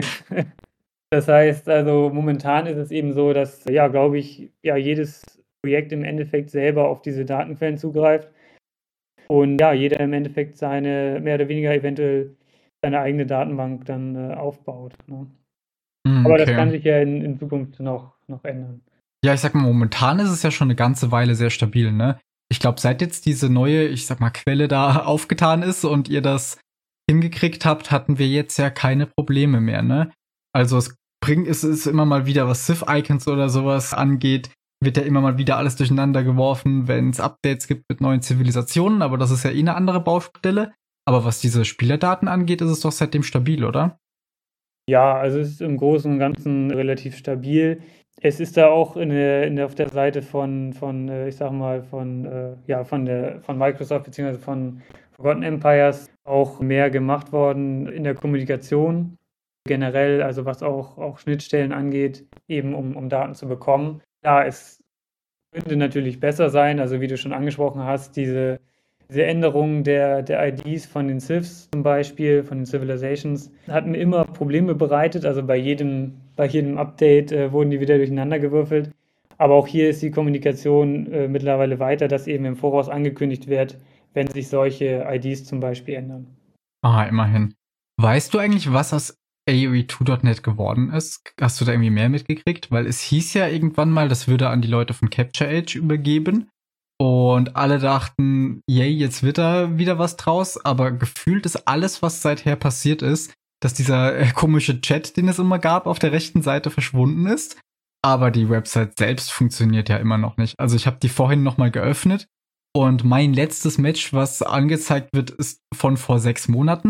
B: Das heißt, also momentan ist es eben so, dass, ja, glaube ich, ja, jedes Projekt im Endeffekt selber auf diese Datenquellen zugreift und ja, jeder im Endeffekt seine, mehr oder weniger eventuell seine eigene Datenbank dann äh, aufbaut. Ne?
A: Mm,
B: Aber
A: okay.
B: das kann sich ja in, in Zukunft noch, noch ändern.
A: Ja, ich sag mal, momentan ist es ja schon eine ganze Weile sehr stabil, ne? Ich glaube, seit jetzt diese neue, ich sag mal, Quelle da aufgetan ist und ihr das hingekriegt habt, hatten wir jetzt ja keine Probleme mehr, ne? Also es bringt, es ist immer mal wieder, was Civ-Icons oder sowas angeht, wird ja immer mal wieder alles durcheinander geworfen, wenn es Updates gibt mit neuen Zivilisationen, aber das ist ja eh eine andere Baustelle. Aber was diese Spielerdaten angeht, ist es doch seitdem stabil, oder?
B: Ja, also es ist im Großen und Ganzen relativ stabil. Es ist da auch in der, in der, auf der Seite von, von äh, ich sag mal, von, äh, ja, von, der, von Microsoft bzw. von Forgotten Empires auch mehr gemacht worden in der Kommunikation generell, also was auch, auch Schnittstellen angeht, eben um, um Daten zu bekommen. Klar, es könnte natürlich besser sein, also wie du schon angesprochen hast, diese, diese Änderungen der, der I Ds von den Civs zum Beispiel, von den Civilizations, hat mir immer Probleme bereitet, also bei jedem, bei jedem Update äh, wurden die wieder durcheinander gewürfelt. Aber auch hier ist die Kommunikation äh, mittlerweile weiter, dass eben im Voraus angekündigt wird, wenn sich solche I Ds zum Beispiel ändern.
A: Ah, immerhin. Weißt du eigentlich, was aus A O E zwei Punkt net geworden ist? Hast du da irgendwie mehr mitgekriegt? Weil es hieß ja irgendwann mal, das würde an die Leute von Capture Age übergeben. Und alle dachten, yay, jetzt wird da wieder was draus. Aber gefühlt ist alles, was seither passiert ist, dass dieser äh, komische Chat, den es immer gab, auf der rechten Seite verschwunden ist. Aber die Website selbst funktioniert ja immer noch nicht. Also ich habe die vorhin noch mal geöffnet. Und mein letztes Match, was angezeigt wird, ist von vor sechs Monaten.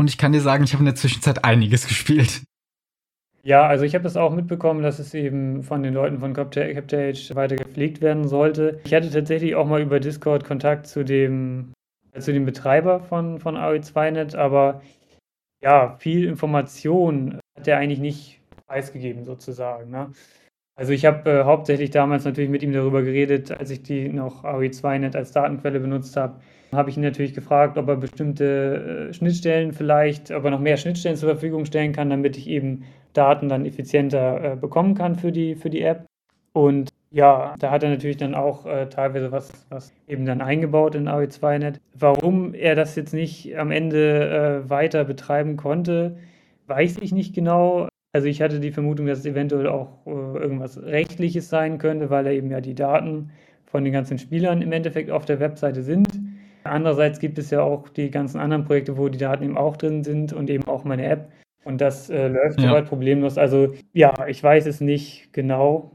A: und ich kann dir sagen, ich habe in der Zwischenzeit einiges gespielt.
B: Ja, also ich habe das auch mitbekommen, dass es eben von den Leuten von Capture Capture weiter gepflegt werden sollte. Ich hatte tatsächlich auch mal über Discord Kontakt zu dem, zu dem Betreiber von, von A O E zwei Punkt net, aber ja, viel Information hat er eigentlich nicht preisgegeben sozusagen, ne? Also ich habe äh, hauptsächlich damals natürlich mit ihm darüber geredet, als ich die noch A O E zwei Punkt net als Datenquelle benutzt habe. Habe ich ihn natürlich gefragt, ob er bestimmte äh, Schnittstellen vielleicht, ob er noch mehr Schnittstellen zur Verfügung stellen kann, damit ich eben Daten dann effizienter äh, bekommen kann für die, für die App. Und ja, da hat er natürlich dann auch äh, teilweise was, was eben dann eingebaut in A O E zwei Punkt net. Warum er das jetzt nicht am Ende äh, weiter betreiben konnte, weiß ich nicht genau. Also ich hatte die Vermutung, dass es eventuell auch äh, irgendwas Rechtliches sein könnte, weil er eben ja die Daten von den ganzen Spielern im Endeffekt auf der Webseite sind. Andererseits gibt es ja auch die ganzen anderen Projekte, wo die Daten eben auch drin sind und eben auch meine App. Und das äh, läuft
A: Ja.
B: soweit problemlos. Also ja, ich weiß es nicht genau,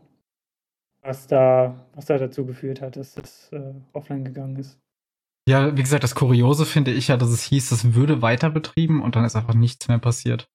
B: was da, was da dazu geführt hat, dass das äh, offline gegangen ist.
A: Ja, wie gesagt, das Kuriose finde ich ja, dass es hieß, das würde weiter betrieben und dann ist einfach nichts mehr passiert.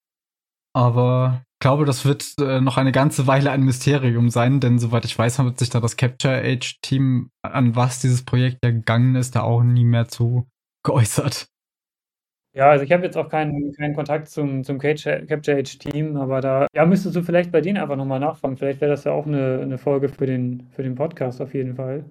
A: Aber ich glaube, das wird äh, noch eine ganze Weile ein Mysterium sein, denn soweit ich weiß, hat sich da das Capture Age Team, an was dieses Projekt ja gegangen ist, da auch nie mehr zu geäußert.
B: Ja, also ich habe jetzt auch keinen, keinen Kontakt zum, zum Capture Age Team, aber da ja, müsstest du vielleicht bei denen einfach nochmal nachfragen. Vielleicht wäre das ja auch eine, eine Folge für den, für den Podcast auf jeden Fall.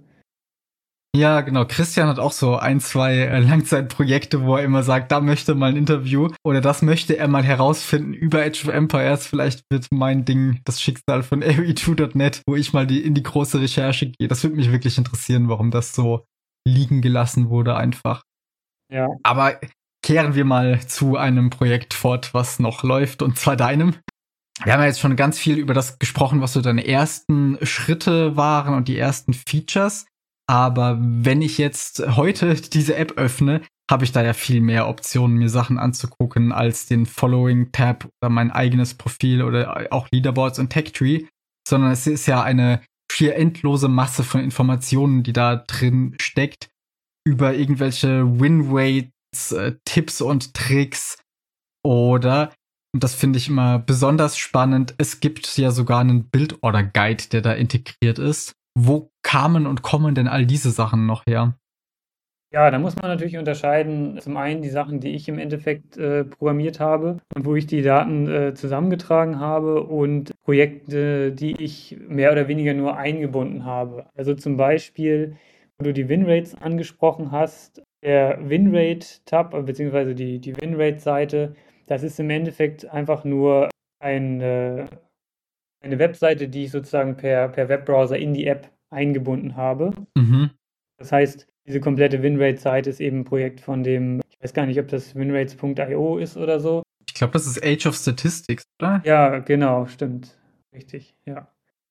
A: Ja, genau. Christian hat auch so ein, zwei äh, Langzeitprojekte, wo er immer sagt, da möchte mal ein Interview oder das möchte er mal herausfinden über Age of Empires. Vielleicht wird mein Ding das Schicksal von A O E zwei Punkt net, wo ich mal die, in die große Recherche gehe. Das würde mich wirklich interessieren, warum das so liegen gelassen wurde einfach.
B: Ja.
A: Aber kehren wir mal zu einem Projekt fort, was noch läuft, und zwar deinem. Wir haben ja jetzt schon ganz viel über das gesprochen, was so deine ersten Schritte waren und die ersten Features. Aber wenn ich jetzt heute diese App öffne, habe ich da ja viel mehr Optionen, mir Sachen anzugucken, als den Following-Tab oder mein eigenes Profil oder auch Leaderboards und Tech-Tree. Sondern es ist ja eine schier endlose Masse von Informationen, die da drin steckt, über irgendwelche Win-Rates, äh, Tipps und Tricks oder, und das finde ich immer besonders spannend, es gibt ja sogar einen Build-Order-Guide, der da integriert ist. Wo kamen und kommen denn all diese Sachen noch her?
B: Ja, da muss man natürlich unterscheiden. Zum einen die Sachen, die ich im Endeffekt äh, programmiert habe und wo ich die Daten äh, zusammengetragen habe und Projekte, die ich mehr oder weniger nur eingebunden habe. Also zum Beispiel, wo du die Winrates angesprochen hast, der Winrate-Tab beziehungsweise die, die Winrate-Seite, das ist im Endeffekt einfach nur eine, eine Webseite, die ich sozusagen per, per Webbrowser in die App eingebunden habe.
A: Mhm.
B: Das heißt, diese komplette Winrate-Seite ist eben ein Projekt von dem, ich weiß gar nicht, ob das winrates punkt i o ist oder so.
A: Ich glaube, das ist Age of Statistics, oder?
B: Ja, genau, stimmt. Richtig, ja.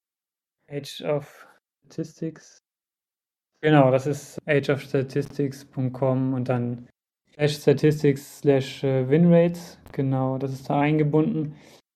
B: Age of Statistics. Genau, das ist age of statistics punkt com und dann slash statistics slash winrates. Genau, das ist da eingebunden.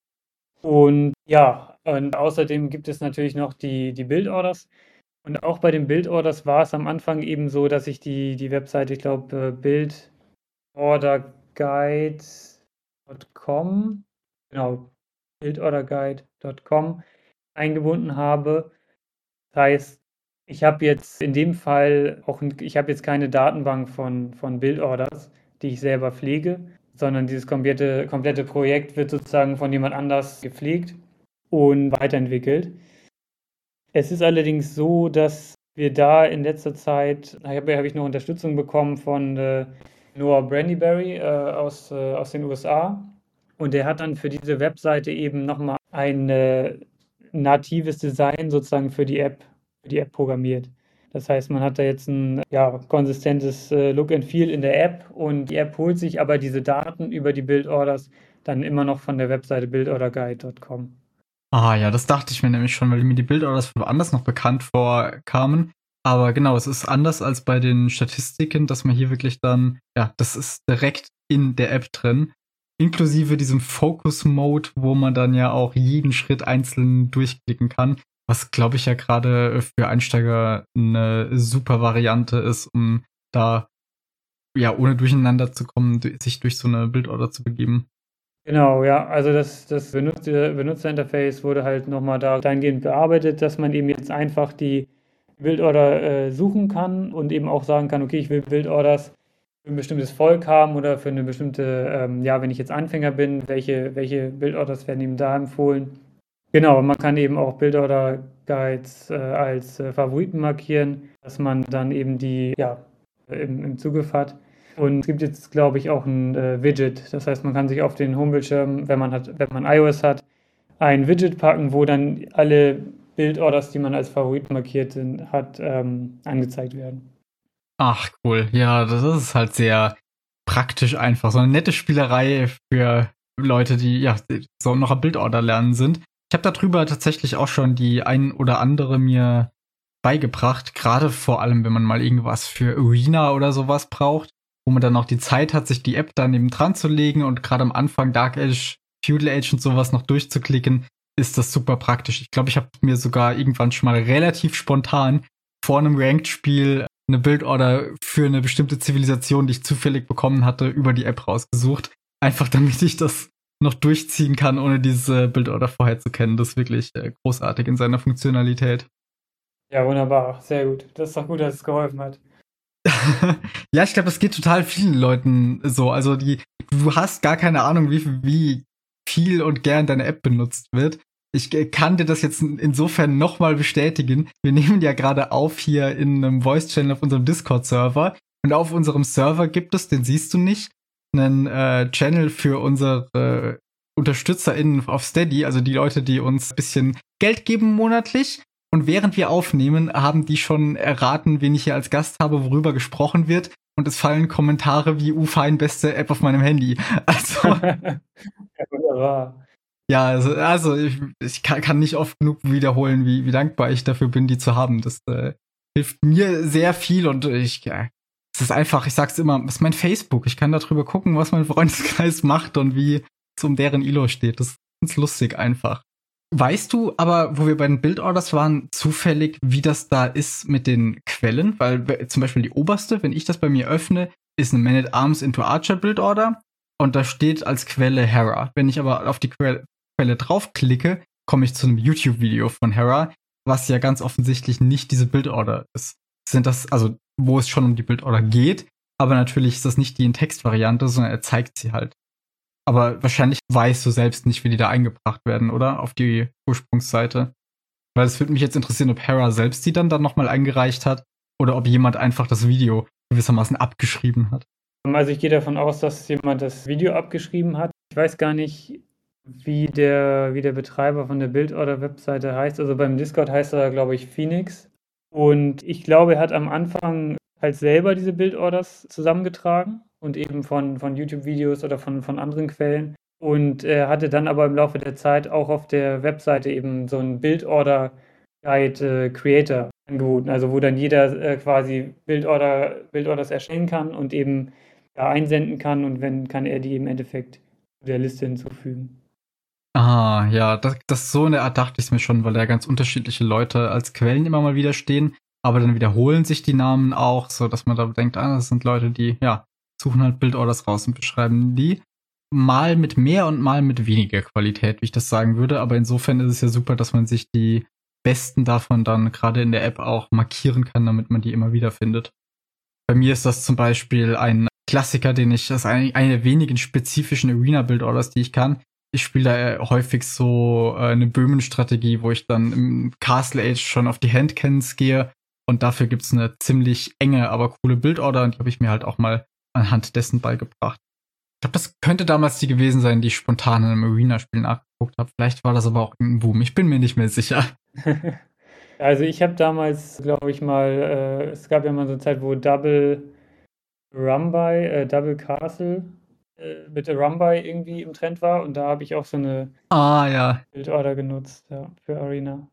B: Und ja, und außerdem gibt es natürlich noch die, die Build-Orders. Und auch bei den Build-Orders war es am Anfang eben so, dass ich die, die Webseite, ich glaube, build order guide punkt com, genau, build order guide punkt com eingebunden habe. Das heißt, ich habe jetzt in dem Fall auch, ich habe jetzt keine Datenbank von, von Build-Orders, die ich selber pflege, sondern dieses komplette, komplette Projekt wird sozusagen von jemand anders gepflegt und weiterentwickelt. Es ist allerdings so, dass wir da in letzter Zeit, habe hab ich noch Unterstützung bekommen von äh, Noah Brandyberry äh, aus, äh, aus den U S A. Und der hat dann für diese Webseite eben nochmal ein äh, natives Design sozusagen für die App, für die App programmiert. Das heißt, man hat da jetzt ein ja, konsistentes äh, Look and Feel in der App und die App holt sich aber diese Daten über die Build-Orders dann immer noch von der Webseite build order guide punkt com.
A: Ah ja, das dachte ich mir nämlich schon, weil mir die Build-Orders von woanders noch bekannt vorkamen. Aber genau, es ist anders als bei den Statistiken, dass man hier wirklich dann, ja, das ist direkt in der App drin. Inklusive diesem Focus-Mode, wo man dann ja auch jeden Schritt einzeln durchklicken kann. Was, glaube ich, ja gerade für Einsteiger eine super Variante ist, um da ja, ohne durcheinander zu kommen, sich durch so eine Bildorder zu begeben.
B: Genau, ja. Also das, das Benutzer, Benutzerinterface wurde halt nochmal da dahingehend bearbeitet, dass man eben jetzt einfach die Bildorder äh, suchen kann und eben auch sagen kann, okay, ich will Bildorders für ein bestimmtes Volk haben oder für eine bestimmte, ähm, ja, wenn ich jetzt Anfänger bin, welche, welche Bildorders werden eben da empfohlen. Genau, man kann eben auch Bildorder-Guides äh, als äh, Favoriten markieren, dass man dann eben die, ja, im, im Zugriff hat. Und es gibt jetzt, glaube ich, auch ein äh, Widget. Das heißt, man kann sich auf den Homebildschirm, wenn man hat, wenn man iOS hat, ein Widget packen, wo dann alle Bildorders, die man als Favorit markiert sind, hat, ähm, angezeigt werden.
A: Ach, cool. Ja, das ist halt sehr praktisch einfach. So eine nette Spielerei für Leute, die ja so noch am Bildorder lernen sind. Ich habe darüber tatsächlich auch schon die ein oder andere mir beigebracht. Gerade vor allem, wenn man mal irgendwas für Arena oder sowas braucht, wo man dann auch die Zeit hat, sich die App da neben dran zu legen und gerade am Anfang Dark Age, Feudal Age und sowas noch durchzuklicken, ist das super praktisch. Ich glaube, ich habe mir sogar irgendwann schon mal relativ spontan vor einem Ranked-Spiel eine Bildorder für eine bestimmte Zivilisation, die ich zufällig bekommen hatte, über die App rausgesucht. Einfach damit ich das noch durchziehen kann, ohne diese Bildorder vorher zu kennen. Das ist wirklich äh, großartig in seiner Funktionalität.
B: Ja, wunderbar. Sehr gut. Das ist doch gut, dass es geholfen hat.
A: Ja, ich glaube, es geht total vielen Leuten so. Also die, du hast gar keine Ahnung, wie, wie viel und gern deine App benutzt wird. Ich kann dir das jetzt insofern nochmal bestätigen. Wir nehmen ja gerade auf hier in einem Voice-Channel auf unserem Discord-Server. Und auf unserem Server gibt es, den siehst du nicht, einen äh, Channel für unsere äh, UnterstützerInnen auf Steady, also die Leute, die uns ein bisschen Geld geben monatlich. Und während wir aufnehmen, haben die schon erraten, wen ich hier als Gast habe, worüber gesprochen wird. Und es fallen Kommentare wie U-Fein, beste App auf meinem Handy. Also.
B: Ja, wunderbar.
A: Ja, also, also ich, ich kann, kann nicht oft genug wiederholen, wie, wie dankbar ich dafür bin, die zu haben. Das äh, hilft mir sehr viel und ich, ja, es ist einfach, ich sag's immer, es ist mein Facebook. Ich kann darüber gucken, was mein Freundeskreis macht und wie es um deren I L O steht. Das ist ganz lustig einfach. Weißt du aber, wo wir bei den Bildorders waren, zufällig, wie das da ist mit den Quellen? Weil zum Beispiel die oberste, wenn ich das bei mir öffne, ist eine Man at Arms into Archer Bildorder und da steht als Quelle Hera. Wenn ich aber auf die Quelle Quelle draufklicke, komme ich zu einem YouTube-Video von Hera, was ja ganz offensichtlich nicht diese Bildorder ist. Sind das, also, wo es schon um die Bildorder geht, aber natürlich ist das nicht die in Text-Variante, sondern er zeigt sie halt. Aber wahrscheinlich weißt du selbst nicht, wie die da eingebracht werden, oder? Auf die Ursprungsseite. Weil es würde mich jetzt interessieren, ob Hera selbst die dann dann nochmal eingereicht hat oder ob jemand einfach das Video gewissermaßen abgeschrieben hat.
B: Also ich gehe davon aus, dass jemand das Video abgeschrieben hat. Ich weiß gar nicht, wie der, wie der Betreiber von der Bildorder-Webseite heißt. Also beim Discord heißt er, glaube ich, Phoenix. Und ich glaube, er hat am Anfang halt selber diese Bildorders zusammengetragen und eben von, von YouTube-Videos oder von, von anderen Quellen. Und er hatte dann aber im Laufe der Zeit auch auf der Webseite eben so einen Bildorder-Guide äh, Creator angeboten. Also wo dann jeder äh, quasi Bildorder, Bildorders erstellen kann und eben da einsenden kann und wenn, kann er die im Endeffekt zu der Liste hinzufügen.
A: Ah, ja, das, das so in der Art dachte ich mir schon, weil da ganz unterschiedliche Leute als Quellen immer mal wieder stehen, aber dann wiederholen sich die Namen auch, so dass man da denkt, ah, das sind Leute, die, ja, suchen halt Bildorders raus und beschreiben die. Mal mit mehr und mal mit weniger Qualität, wie ich das sagen würde, aber insofern ist es ja super, dass man sich die besten davon dann gerade in der App auch markieren kann, damit man die immer wieder findet. Bei mir ist das zum Beispiel ein Klassiker, den ich, das ist eine, eine der wenigen spezifischen Arena-Bildorders, die ich kann. Ich spiele da äh, häufig so äh, eine Böhmen-Strategie, wo ich dann im Castle Age schon auf die Handcannons gehe und dafür gibt's eine ziemlich enge, aber coole Bildorder und die habe ich mir halt auch mal anhand dessen beigebracht. Ich glaube, das könnte damals die gewesen sein, die ich spontan in einem Arena-Spiel nachgeguckt habe. Vielleicht war das aber auch ein Boom. Ich bin mir nicht mehr sicher.
B: Also ich habe damals, glaube ich mal, äh, es gab ja mal so eine Zeit, wo Double Rumby, äh, Double Castle äh, mit der Rumby irgendwie im Trend war und da habe ich auch so eine
A: Ah, ja.
B: Bildorder genutzt, ja, für Arena.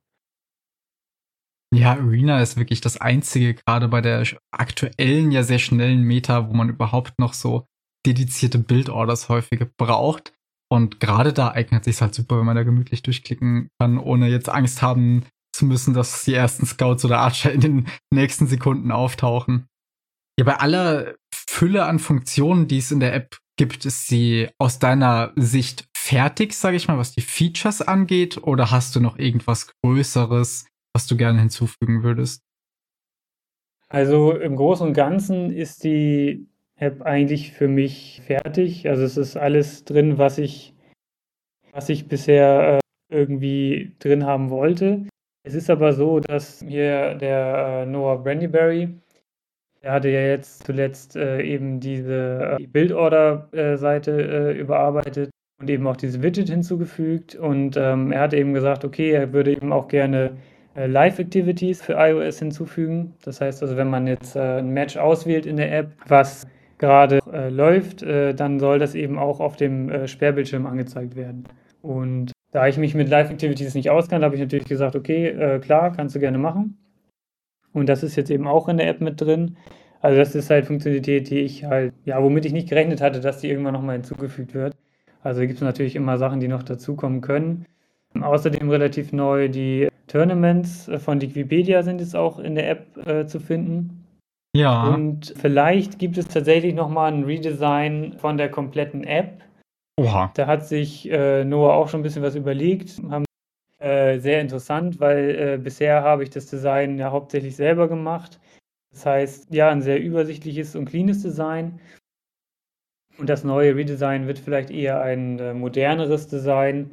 A: Ja, Arena ist wirklich das einzige, gerade bei der aktuellen, ja sehr schnellen Meta, wo man überhaupt noch so dedizierte Bildorders häufig braucht. Und gerade da eignet sich halt super, wenn man da gemütlich durchklicken kann, ohne jetzt Angst haben zu müssen, dass die ersten Scouts oder Archer in den nächsten Sekunden auftauchen. Ja, bei aller Fülle an Funktionen, die es in der App gibt, ist sie aus deiner Sicht fertig, sage ich mal, was die Features angeht? Oder hast du noch irgendwas Größeres, was du gerne hinzufügen würdest?
B: Also im Großen und Ganzen ist die App eigentlich für mich fertig. Also es ist alles drin, was ich, was ich bisher äh, irgendwie drin haben wollte. Es ist aber so, dass hier der äh, Noah Brandyberry, der hatte ja jetzt zuletzt äh, eben diese äh, Bildorder-Seite äh, überarbeitet und eben auch dieses Widget hinzugefügt. Und ähm, er hatte eben gesagt, okay, er würde eben auch gerne äh, Live-Activities für iOS hinzufügen. Das heißt also, wenn man jetzt äh, ein Match auswählt in der App, was gerade äh, läuft, äh, dann soll das eben auch auf dem äh, Sperrbildschirm angezeigt werden. Und da ich mich mit Live-Activities nicht auskannte, habe ich natürlich gesagt, okay, äh, klar, kannst du gerne machen. Und das ist jetzt eben auch in der App mit drin. Also das ist halt Funktionalität, die ich halt, ja, womit ich nicht gerechnet hatte, dass die irgendwann nochmal hinzugefügt wird. Also gibt es natürlich immer Sachen, die noch dazukommen können. Außerdem relativ neu die Tournaments äh, von Wikipedia sind jetzt auch in der App äh, zu finden.
A: Ja.
B: Und vielleicht gibt es tatsächlich nochmal ein Redesign von der kompletten App.
A: Oha.
B: Da hat sich äh, Noah auch schon ein bisschen was überlegt. Haben äh, sehr interessant, weil äh, bisher habe ich das Design ja hauptsächlich selber gemacht. Das heißt, ja, ein sehr übersichtliches und cleanes Design. Und das neue Redesign wird vielleicht eher ein äh, moderneres Design.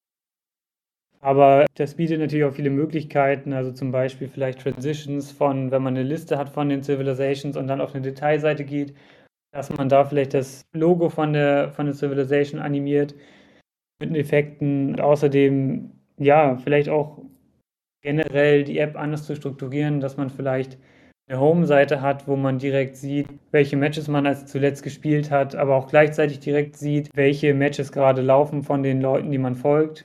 B: Aber das bietet natürlich auch viele Möglichkeiten, also zum Beispiel vielleicht Transitions von, wenn man eine Liste hat von den Civilizations und dann auf eine Detailseite geht, dass man da vielleicht das Logo von der, von der Civilization animiert mit den Effekten und außerdem, ja, vielleicht auch generell die App anders zu strukturieren, dass man vielleicht eine Home-Seite hat, wo man direkt sieht, welche Matches man als zuletzt gespielt hat, aber auch gleichzeitig direkt sieht, welche Matches gerade laufen von den Leuten, die man folgt.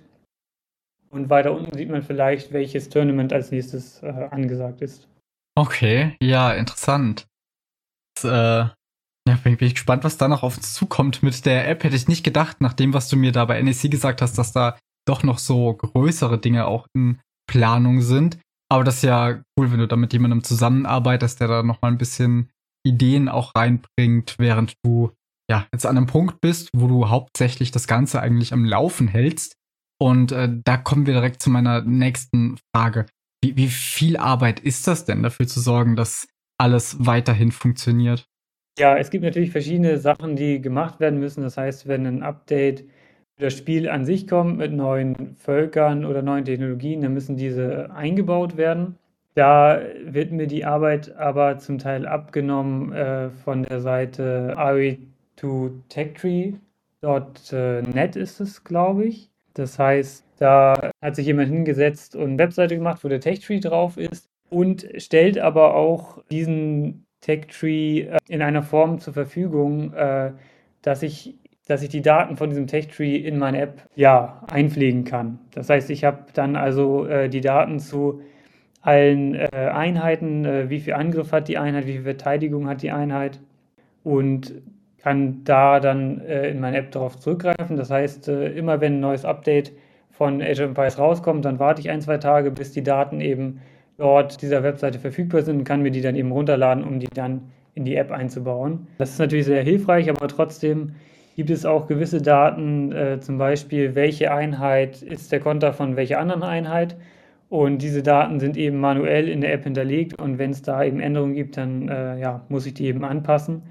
B: Und weiter unten sieht man vielleicht, welches Tournament als nächstes äh, angesagt ist.
A: Okay, ja, interessant. Das, äh, ja, bin, bin ich gespannt, was da noch auf uns zukommt mit der App. Hätte ich nicht gedacht, nach dem, was du mir da bei N E C gesagt hast, dass da doch noch so größere Dinge auch in Planung sind. Aber das ist ja cool, wenn du da mit jemandem zusammenarbeitest, der da noch mal ein bisschen Ideen auch reinbringt, während du ja jetzt an einem Punkt bist, wo du hauptsächlich das Ganze eigentlich am Laufen hältst. Und äh, da kommen wir direkt zu meiner nächsten Frage. Wie, wie viel Arbeit ist das denn, dafür zu sorgen, dass alles weiterhin funktioniert?
B: Ja, es gibt natürlich verschiedene Sachen, die gemacht werden müssen. Das heißt, wenn ein Update für das Spiel an sich kommt mit neuen Völkern oder neuen Technologien, dann müssen diese eingebaut werden. Da wird mir die Arbeit aber zum Teil abgenommen äh, von der Seite R E zwei Techtree Punkt net ist es, glaube ich. Das heißt, da hat sich jemand hingesetzt und eine Webseite gemacht, wo der Techtree drauf ist und stellt aber auch diesen Techtree äh, in einer Form zur Verfügung, äh, dass ich, dass ich die Daten von diesem Techtree in meine App ja, einpflegen kann. Das heißt, ich habe dann also äh, die Daten zu allen äh, Einheiten, äh, wie viel Angriff hat die Einheit, wie viel Verteidigung hat die Einheit und kann da dann äh, in meine App darauf zurückgreifen. Das heißt, äh, immer wenn ein neues Update von Age of Empires rauskommt, dann warte ich ein, zwei Tage, bis die Daten eben dort dieser Webseite verfügbar sind und kann mir die dann eben runterladen, um die dann in die App einzubauen. Das ist natürlich sehr hilfreich, aber trotzdem gibt es auch gewisse Daten, äh, zum Beispiel, welche Einheit ist der Konter von welcher anderen Einheit. Und diese Daten sind eben manuell in der App hinterlegt und wenn es da eben Änderungen gibt, dann äh, ja, muss ich die eben anpassen.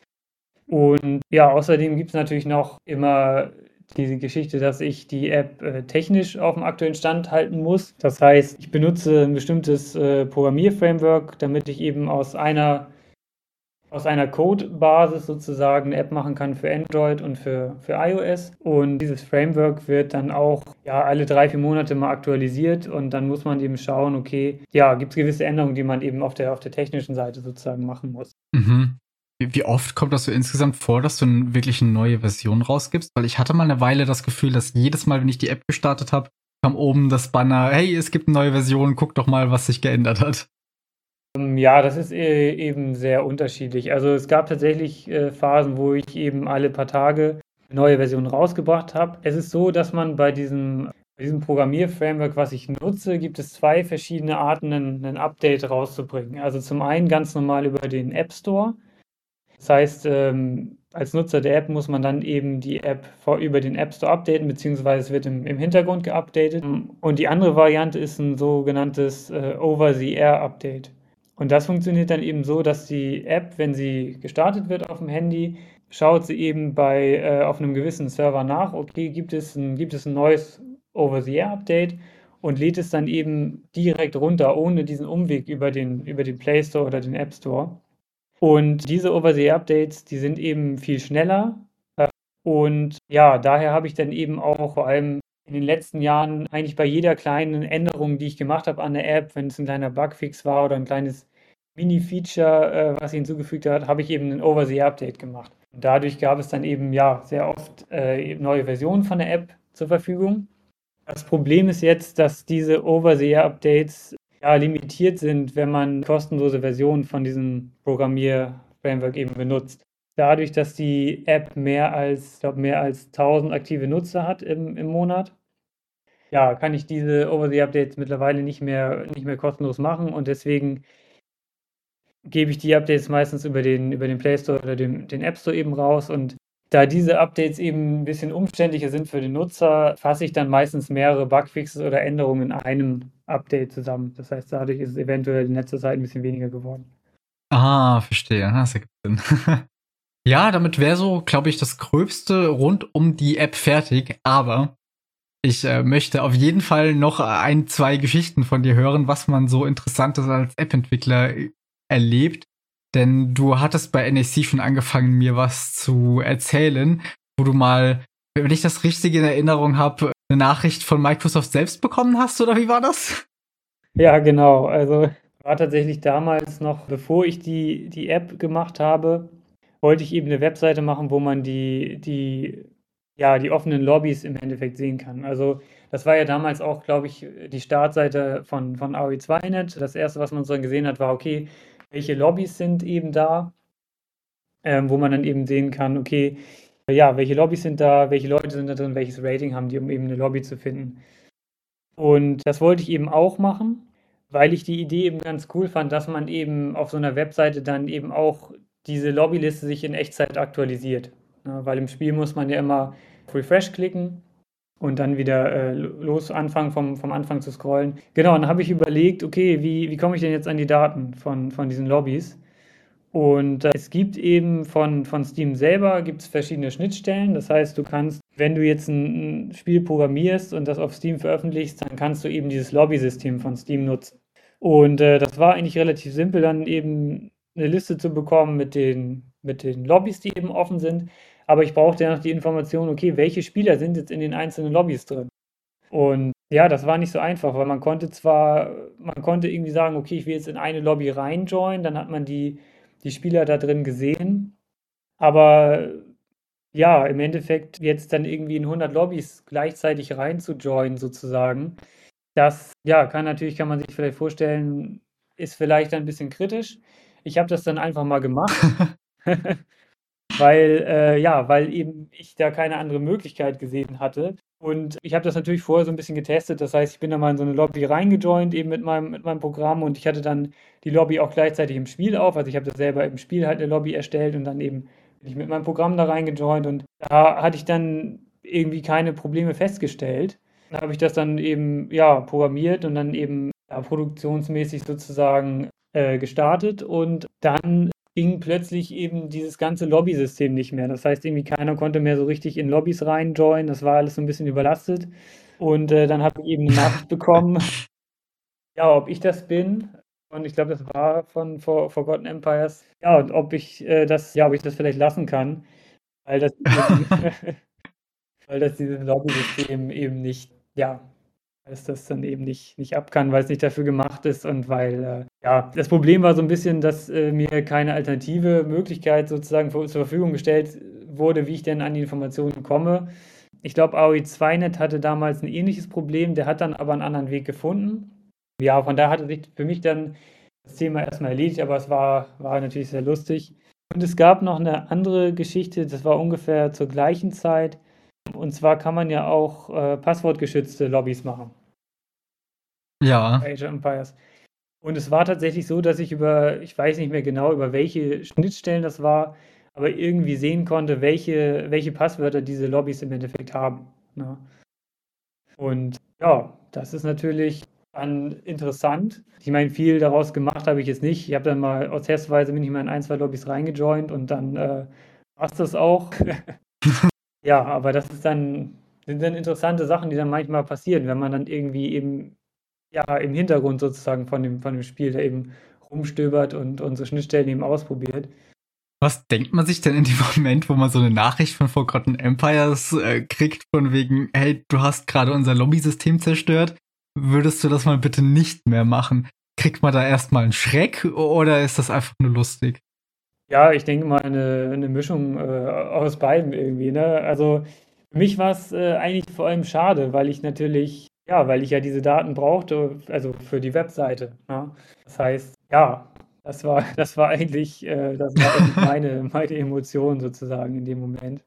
B: Und ja, außerdem gibt es natürlich noch immer diese Geschichte, dass ich die App äh, technisch auf dem aktuellen Stand halten muss. Das heißt, ich benutze ein bestimmtes äh, Programmierframework, damit ich eben aus einer, aus einer Codebasis sozusagen eine App machen kann für Android und für, für iOS. Und dieses Framework wird dann auch ja, alle drei, vier Monate mal aktualisiert und dann muss man eben schauen, okay, ja, gibt es gewisse Änderungen, die man eben auf der, auf der technischen Seite sozusagen machen muss.
A: Mhm. Wie oft kommt das so insgesamt vor, dass du wirklich eine neue Version rausgibst? Weil ich hatte mal eine Weile das Gefühl, dass jedes Mal, wenn ich die App gestartet habe, kam oben das Banner, hey, es gibt eine neue Version, guck doch mal, was sich geändert hat.
B: Ja, das ist äh, eben sehr unterschiedlich. Also es gab tatsächlich äh, Phasen, wo ich eben alle paar Tage eine neue Version rausgebracht habe. Es ist so, dass man bei diesem, bei diesem Programmierframework, was ich nutze, gibt es zwei verschiedene Arten, ein, ein Update rauszubringen. Also zum einen ganz normal über den App Store. Das heißt, ähm, als Nutzer der App muss man dann eben die App vor, über den App Store updaten, beziehungsweise es wird im, im Hintergrund geupdatet. Und die andere Variante ist ein sogenanntes äh, Over-the-Air-Update. Und das funktioniert dann eben so, dass die App, wenn sie gestartet wird auf dem Handy, schaut sie eben bei, äh, auf einem gewissen Server nach, okay, gibt es ein, gibt es ein neues Over-the-Air-Update und lädt es dann eben direkt runter, ohne diesen Umweg über den, über den Play Store oder den App Store. Und diese Over-the-Air-Updates, die sind eben viel schneller. Äh, Und ja, daher habe ich dann eben auch vor allem in den letzten Jahren eigentlich bei jeder kleinen Änderung, die ich gemacht habe an der App, wenn es ein kleiner Bugfix war oder ein kleines Mini-Feature, äh, was sie hinzugefügt hat, habe ich eben ein Over-the-Air-Update gemacht. Und dadurch gab es dann eben ja sehr oft äh, neue Versionen von der App zur Verfügung. Das Problem ist jetzt, dass diese Over-the-Air-Updates ja limitiert sind, wenn man kostenlose Versionen von diesem Programmier-Framework eben benutzt. Dadurch, dass die App mehr als, ich glaube, mehr als tausend aktive Nutzer hat im, im Monat, ja, kann ich diese Over-the-Updates mittlerweile nicht mehr, nicht mehr kostenlos machen und deswegen gebe ich die Updates meistens über den, über den Play Store oder den, den App Store eben raus. Und da diese Updates eben ein bisschen umständlicher sind für den Nutzer, fasse ich dann meistens mehrere Bugfixes oder Änderungen in einem Update zusammen. Das heißt, dadurch ist es eventuell in letzter Zeit ein bisschen weniger geworden.
A: Ah, verstehe. Das ergibt Sinn. Ja, damit wäre so, glaube ich, das Gröbste rund um die App fertig. Aber ich äh, möchte auf jeden Fall noch ein, zwei Geschichten von dir hören, was man so Interessantes als App-Entwickler erlebt. Denn du hattest bei N A C schon angefangen, mir was zu erzählen, wo du mal, wenn ich das richtig in Erinnerung habe, eine Nachricht von Microsoft selbst bekommen hast, oder wie war das?
B: Ja, genau. Also war tatsächlich damals noch, bevor ich die, die App gemacht habe, wollte ich eben eine Webseite machen, wo man die, die, ja, die offenen Lobbys im Endeffekt sehen kann. Also das war ja damals auch, glaube ich, die Startseite von, von A O E zwei Punkt net. Das erste, was man so gesehen hat, war, okay, welche Lobbys sind eben da, ähm, wo man dann eben sehen kann, okay, ja, welche Lobbys sind da, welche Leute sind da drin, welches Rating haben die, um eben eine Lobby zu finden. Und das wollte ich eben auch machen, weil ich die Idee eben ganz cool fand, dass man eben auf so einer Webseite dann eben auch diese Lobbyliste sich in Echtzeit aktualisiert. Ja, weil im Spiel muss man ja immer auf Refresh klicken und dann wieder äh, los anfangen, vom, vom Anfang zu scrollen. Genau, und dann habe ich überlegt, okay, wie, wie komme ich denn jetzt an die Daten von, von diesen Lobbys? Und äh, es gibt eben von, von Steam selber gibt's verschiedene Schnittstellen. Das heißt, du kannst, wenn du jetzt ein, ein Spiel programmierst und das auf Steam veröffentlichst, dann kannst du eben dieses Lobby-System von Steam nutzen. Und äh, das war eigentlich relativ simpel, dann eben eine Liste zu bekommen mit den, mit den Lobbys, die eben offen sind. Aber ich brauchte ja noch die Information, okay, welche Spieler sind jetzt in den einzelnen Lobbys drin? Und ja, das war nicht so einfach, weil man konnte zwar, man konnte irgendwie sagen, okay, ich will jetzt in eine Lobby reinjoinen, dann hat man die, die Spieler da drin gesehen. Aber ja, im Endeffekt jetzt dann irgendwie in hundert Lobbys gleichzeitig reinzujoinen sozusagen, das, ja, kann natürlich, kann man sich vielleicht vorstellen, ist vielleicht ein bisschen kritisch. Ich habe das dann einfach mal gemacht, weil, äh, ja, weil eben ich da keine andere Möglichkeit gesehen hatte. Und ich habe das natürlich vorher so ein bisschen getestet. Das heißt, ich bin da mal in so eine Lobby reingejoint, eben mit meinem, mit meinem Programm und ich hatte dann die Lobby auch gleichzeitig im Spiel auf. Also ich habe das selber im Spiel halt eine Lobby erstellt und dann eben bin ich mit meinem Programm da reingejoint und da hatte ich dann irgendwie keine Probleme festgestellt. Dann habe ich das dann eben, ja, programmiert und dann eben ja, produktionsmäßig sozusagen äh, gestartet und dann ging plötzlich eben dieses ganze Lobby-System nicht mehr. Das heißt, irgendwie keiner konnte mehr so richtig in Lobbys reinjoinen. Das war alles so ein bisschen überlastet. Und äh, dann habe ich eben eine Nachricht bekommen, ja, ob ich das bin. Und ich glaube, das war von For Forgotten Empires. Ja, und ob ich äh, das, ja, ob ich das vielleicht lassen kann, weil das, weil das dieses Lobby-System eben nicht, ja, weil es das dann eben nicht, nicht ab kann, weil es nicht dafür gemacht ist und weil, äh, ja, das Problem war so ein bisschen, dass äh, mir keine alternative Möglichkeit sozusagen zur Verfügung gestellt wurde, wie ich denn an die Informationen komme. Ich glaube, A O E zwei Punkt net hatte damals ein ähnliches Problem, der hat dann aber einen anderen Weg gefunden. Ja, von daher hatte sich für mich dann das Thema erstmal erledigt, aber es war, war natürlich sehr lustig. Und es gab noch eine andere Geschichte, das war ungefähr zur gleichen Zeit. Und zwar kann man ja auch äh, passwortgeschützte Lobbys machen
A: Ja.
B: bei Age of Empires. Und es war tatsächlich so, dass ich über, ich weiß nicht mehr genau, über welche Schnittstellen das war, aber irgendwie sehen konnte, welche, welche Passwörter diese Lobbys im Endeffekt haben. Ne? Und ja, das ist natürlich dann interessant. Ich meine, viel daraus gemacht habe ich jetzt nicht. Ich habe dann mal aus Testweise bin ich mal in ein, zwei Lobbys reingejoint und dann äh, war es das auch. Ja, aber das ist dann, sind dann interessante Sachen, die dann manchmal passieren, wenn man dann irgendwie eben ja, im Hintergrund sozusagen von dem, von dem Spiel da eben rumstöbert und unsere Schnittstellen eben ausprobiert.
A: Was denkt man sich denn in dem Moment, wo man so eine Nachricht von Forgotten Empires äh, kriegt, von wegen, hey, du hast gerade unser Lobby-System zerstört, würdest du das mal bitte nicht mehr machen? Kriegt man da erstmal einen Schreck oder ist das einfach nur lustig?
B: Ja, ich denke mal eine, eine Mischung äh, aus beidem irgendwie. Ne? Also für mich war es äh, eigentlich vor allem schade, weil ich natürlich, ja, weil ich ja diese Daten brauchte, also für die Webseite. Ne? Das heißt, ja, das war, das war eigentlich, äh, das war eigentlich meine, meine Emotion sozusagen in dem Moment.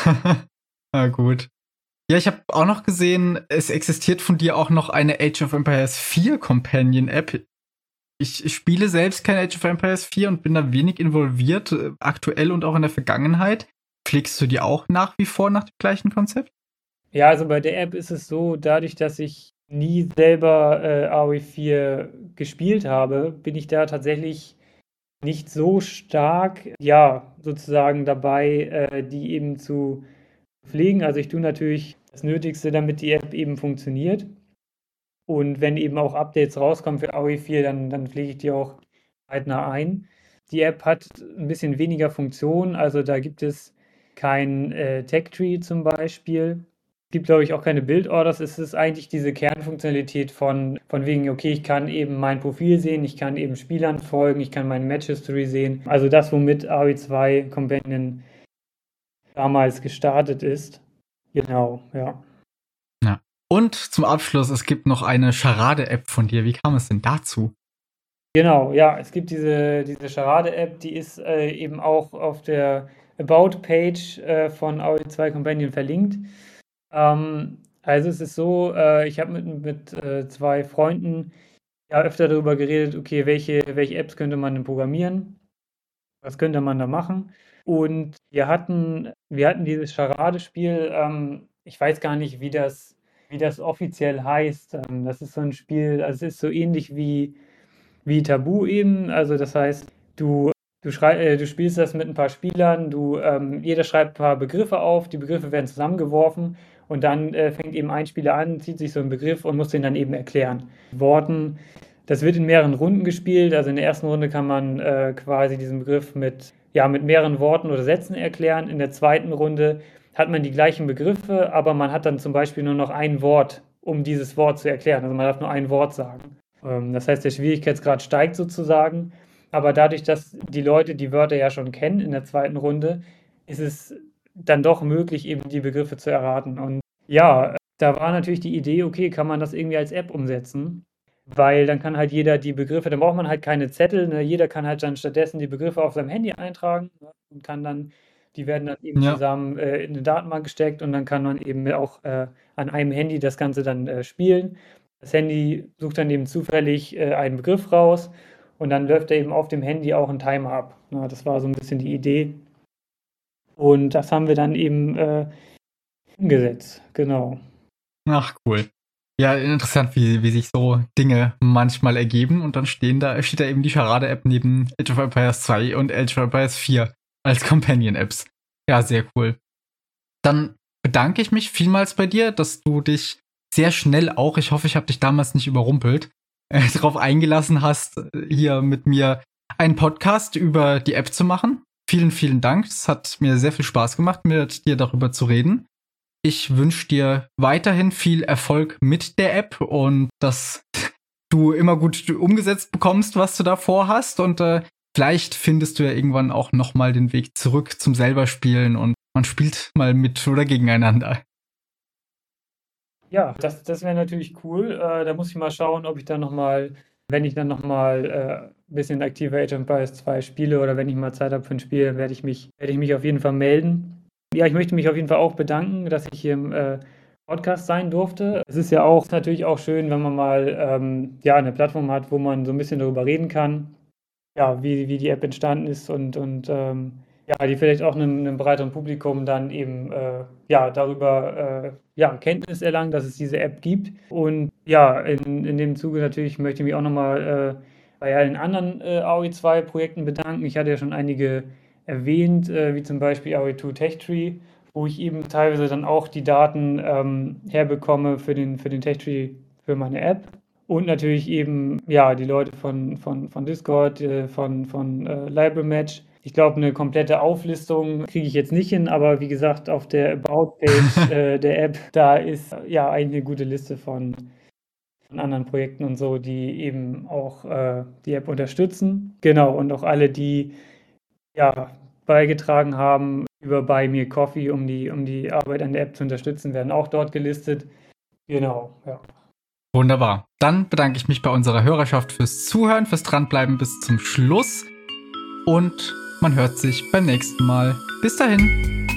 A: Na gut. Ja, ich habe auch noch gesehen, es existiert von dir auch noch eine Age of Empires vier Companion App. Ich spiele selbst kein Age of Empires vier und bin da wenig involviert, äh, aktuell und auch in der Vergangenheit. Pflegst du die auch nach wie vor nach dem gleichen Konzept?
B: Ja, also bei der App ist es so, dadurch, dass ich nie selber äh, A O E vier gespielt habe, bin ich da tatsächlich nicht so stark, ja, sozusagen dabei, äh, die eben zu pflegen. Also ich tue natürlich das Nötigste, damit die App eben funktioniert. Und wenn eben auch Updates rauskommen für A O E vier, dann, dann pflege ich die auch zeitnah ein. Die App hat ein bisschen weniger Funktionen, also da gibt es kein äh, Tech-Tree zum Beispiel. Es gibt, glaube ich, auch keine Build-Orders. Es ist eigentlich diese Kernfunktionalität von, von wegen, okay, ich kann eben mein Profil sehen, ich kann eben Spielern folgen, ich kann meine Match-History sehen. Also das, womit A O E zwei Companion damals gestartet ist. Genau, ja.
A: Ja. Und zum Abschluss, es gibt noch eine Charade-App von dir. Wie kam es denn dazu?
B: Genau, ja, es gibt diese, diese Charade-App, die ist äh, eben auch auf der About-Page äh, von A O E zwei Companion verlinkt. Ähm, also es ist so, äh, ich habe mit, mit äh, zwei Freunden ja öfter darüber geredet, okay, welche, welche Apps könnte man denn programmieren? Was könnte man da machen? Und wir hatten, wir hatten dieses Charade-Spiel, ähm, ich weiß gar nicht, wie das, wie das offiziell heißt. Ähm, das ist so ein Spiel, also es ist so ähnlich wie wie Tabu eben. Also das heißt, du, du, schrei äh, du spielst das mit ein paar Spielern, du, ähm, jeder schreibt ein paar Begriffe auf, die Begriffe werden zusammengeworfen und dann äh, fängt eben ein Spieler an, zieht sich so einen Begriff und muss den dann eben erklären. Worten. Das wird in mehreren Runden gespielt. Also in der ersten Runde kann man äh, quasi diesen Begriff mit, ja, mit mehreren Worten oder Sätzen erklären. In der zweiten Runde hat man die gleichen Begriffe, aber man hat dann zum Beispiel nur noch ein Wort, um dieses Wort zu erklären. Also man darf nur ein Wort sagen. Das heißt, der Schwierigkeitsgrad steigt sozusagen. Aber dadurch, dass die Leute die Wörter ja schon kennen in der zweiten Runde, ist es dann doch möglich, eben die Begriffe zu erraten. Und ja, da war natürlich die Idee, okay, kann man das irgendwie als App umsetzen? Weil dann kann halt jeder die Begriffe, dann braucht man halt keine Zettel, ne? Jeder kann halt dann stattdessen die Begriffe auf seinem Handy eintragen, ne? Und kann dann, die werden dann eben
A: Ja.
B: zusammen äh, in eine Datenbank gesteckt und dann kann man eben auch äh, an einem Handy das Ganze dann äh, spielen. Das Handy sucht dann eben zufällig äh, einen Begriff raus und dann läuft er eben auf dem Handy auch ein Timer ab. Ja, das war so ein bisschen die Idee. Und das haben wir dann eben äh, umgesetzt, genau.
A: Ach, cool. Ja, interessant, wie, wie sich so Dinge manchmal ergeben und dann stehen da, steht da eben die Charade-App neben Age of Empires zwei und Age of Empires vier als Companion-Apps. Ja, sehr cool. Dann bedanke ich mich vielmals bei dir, dass du dich sehr schnell auch, ich hoffe, ich habe dich damals nicht überrumpelt, äh, darauf eingelassen hast, hier mit mir einen Podcast über die App zu machen. Vielen, vielen Dank. Es hat mir sehr viel Spaß gemacht, mit dir darüber zu reden. Ich wünsche dir weiterhin viel Erfolg mit der App und dass du immer gut umgesetzt bekommst, was du da vorhast. Und äh, vielleicht findest du ja irgendwann auch noch mal den Weg zurück zum selber Spielen und man spielt mal mit oder gegeneinander.
B: Ja, das, das wäre natürlich cool. Äh, da muss ich mal schauen, ob ich dann noch mal, wenn ich dann noch mal äh, ein bisschen aktiver Age of Empires zwei spiele oder wenn ich mal Zeit habe für ein Spiel, dann werde ich mich, werde ich mich auf jeden Fall melden. Ja, ich möchte mich auf jeden Fall auch bedanken, dass ich hier im äh, Podcast sein durfte. Es ist ja auch natürlich auch schön, wenn man mal ähm, ja, eine Plattform hat, wo man so ein bisschen darüber reden kann, ja, wie, wie die App entstanden ist und, und ähm, ja, die vielleicht auch einem, einem breiteren Publikum dann eben äh, ja, darüber äh, ja, Kenntnis erlangt, dass es diese App gibt. Und ja, in, in dem Zuge natürlich möchte ich mich auch nochmal äh, bei allen anderen äh, A O E zwei Projekten bedanken. Ich hatte ja schon einige erwähnt, äh, wie zum Beispiel A O E zwei TechTree, wo ich eben teilweise dann auch die Daten ähm, herbekomme für den, für den TechTree für meine App. Und natürlich eben, ja, die Leute von, von, von Discord, äh, von, von äh, Library Match. Ich glaube, eine komplette Auflistung kriege ich jetzt nicht hin, aber wie gesagt, auf der About-Page äh, der App, da ist äh, ja eigentlich eine gute Liste von, von anderen Projekten und so, die eben auch äh, die App unterstützen. Genau, und auch alle, die ja beigetragen haben über Buy Me Coffee, um die, um die Arbeit an der App zu unterstützen, werden auch dort gelistet. Genau, ja.
A: Wunderbar. Dann bedanke ich mich bei unserer Hörerschaft fürs Zuhören, fürs Dranbleiben bis zum Schluss. Und man hört sich beim nächsten Mal. Bis dahin.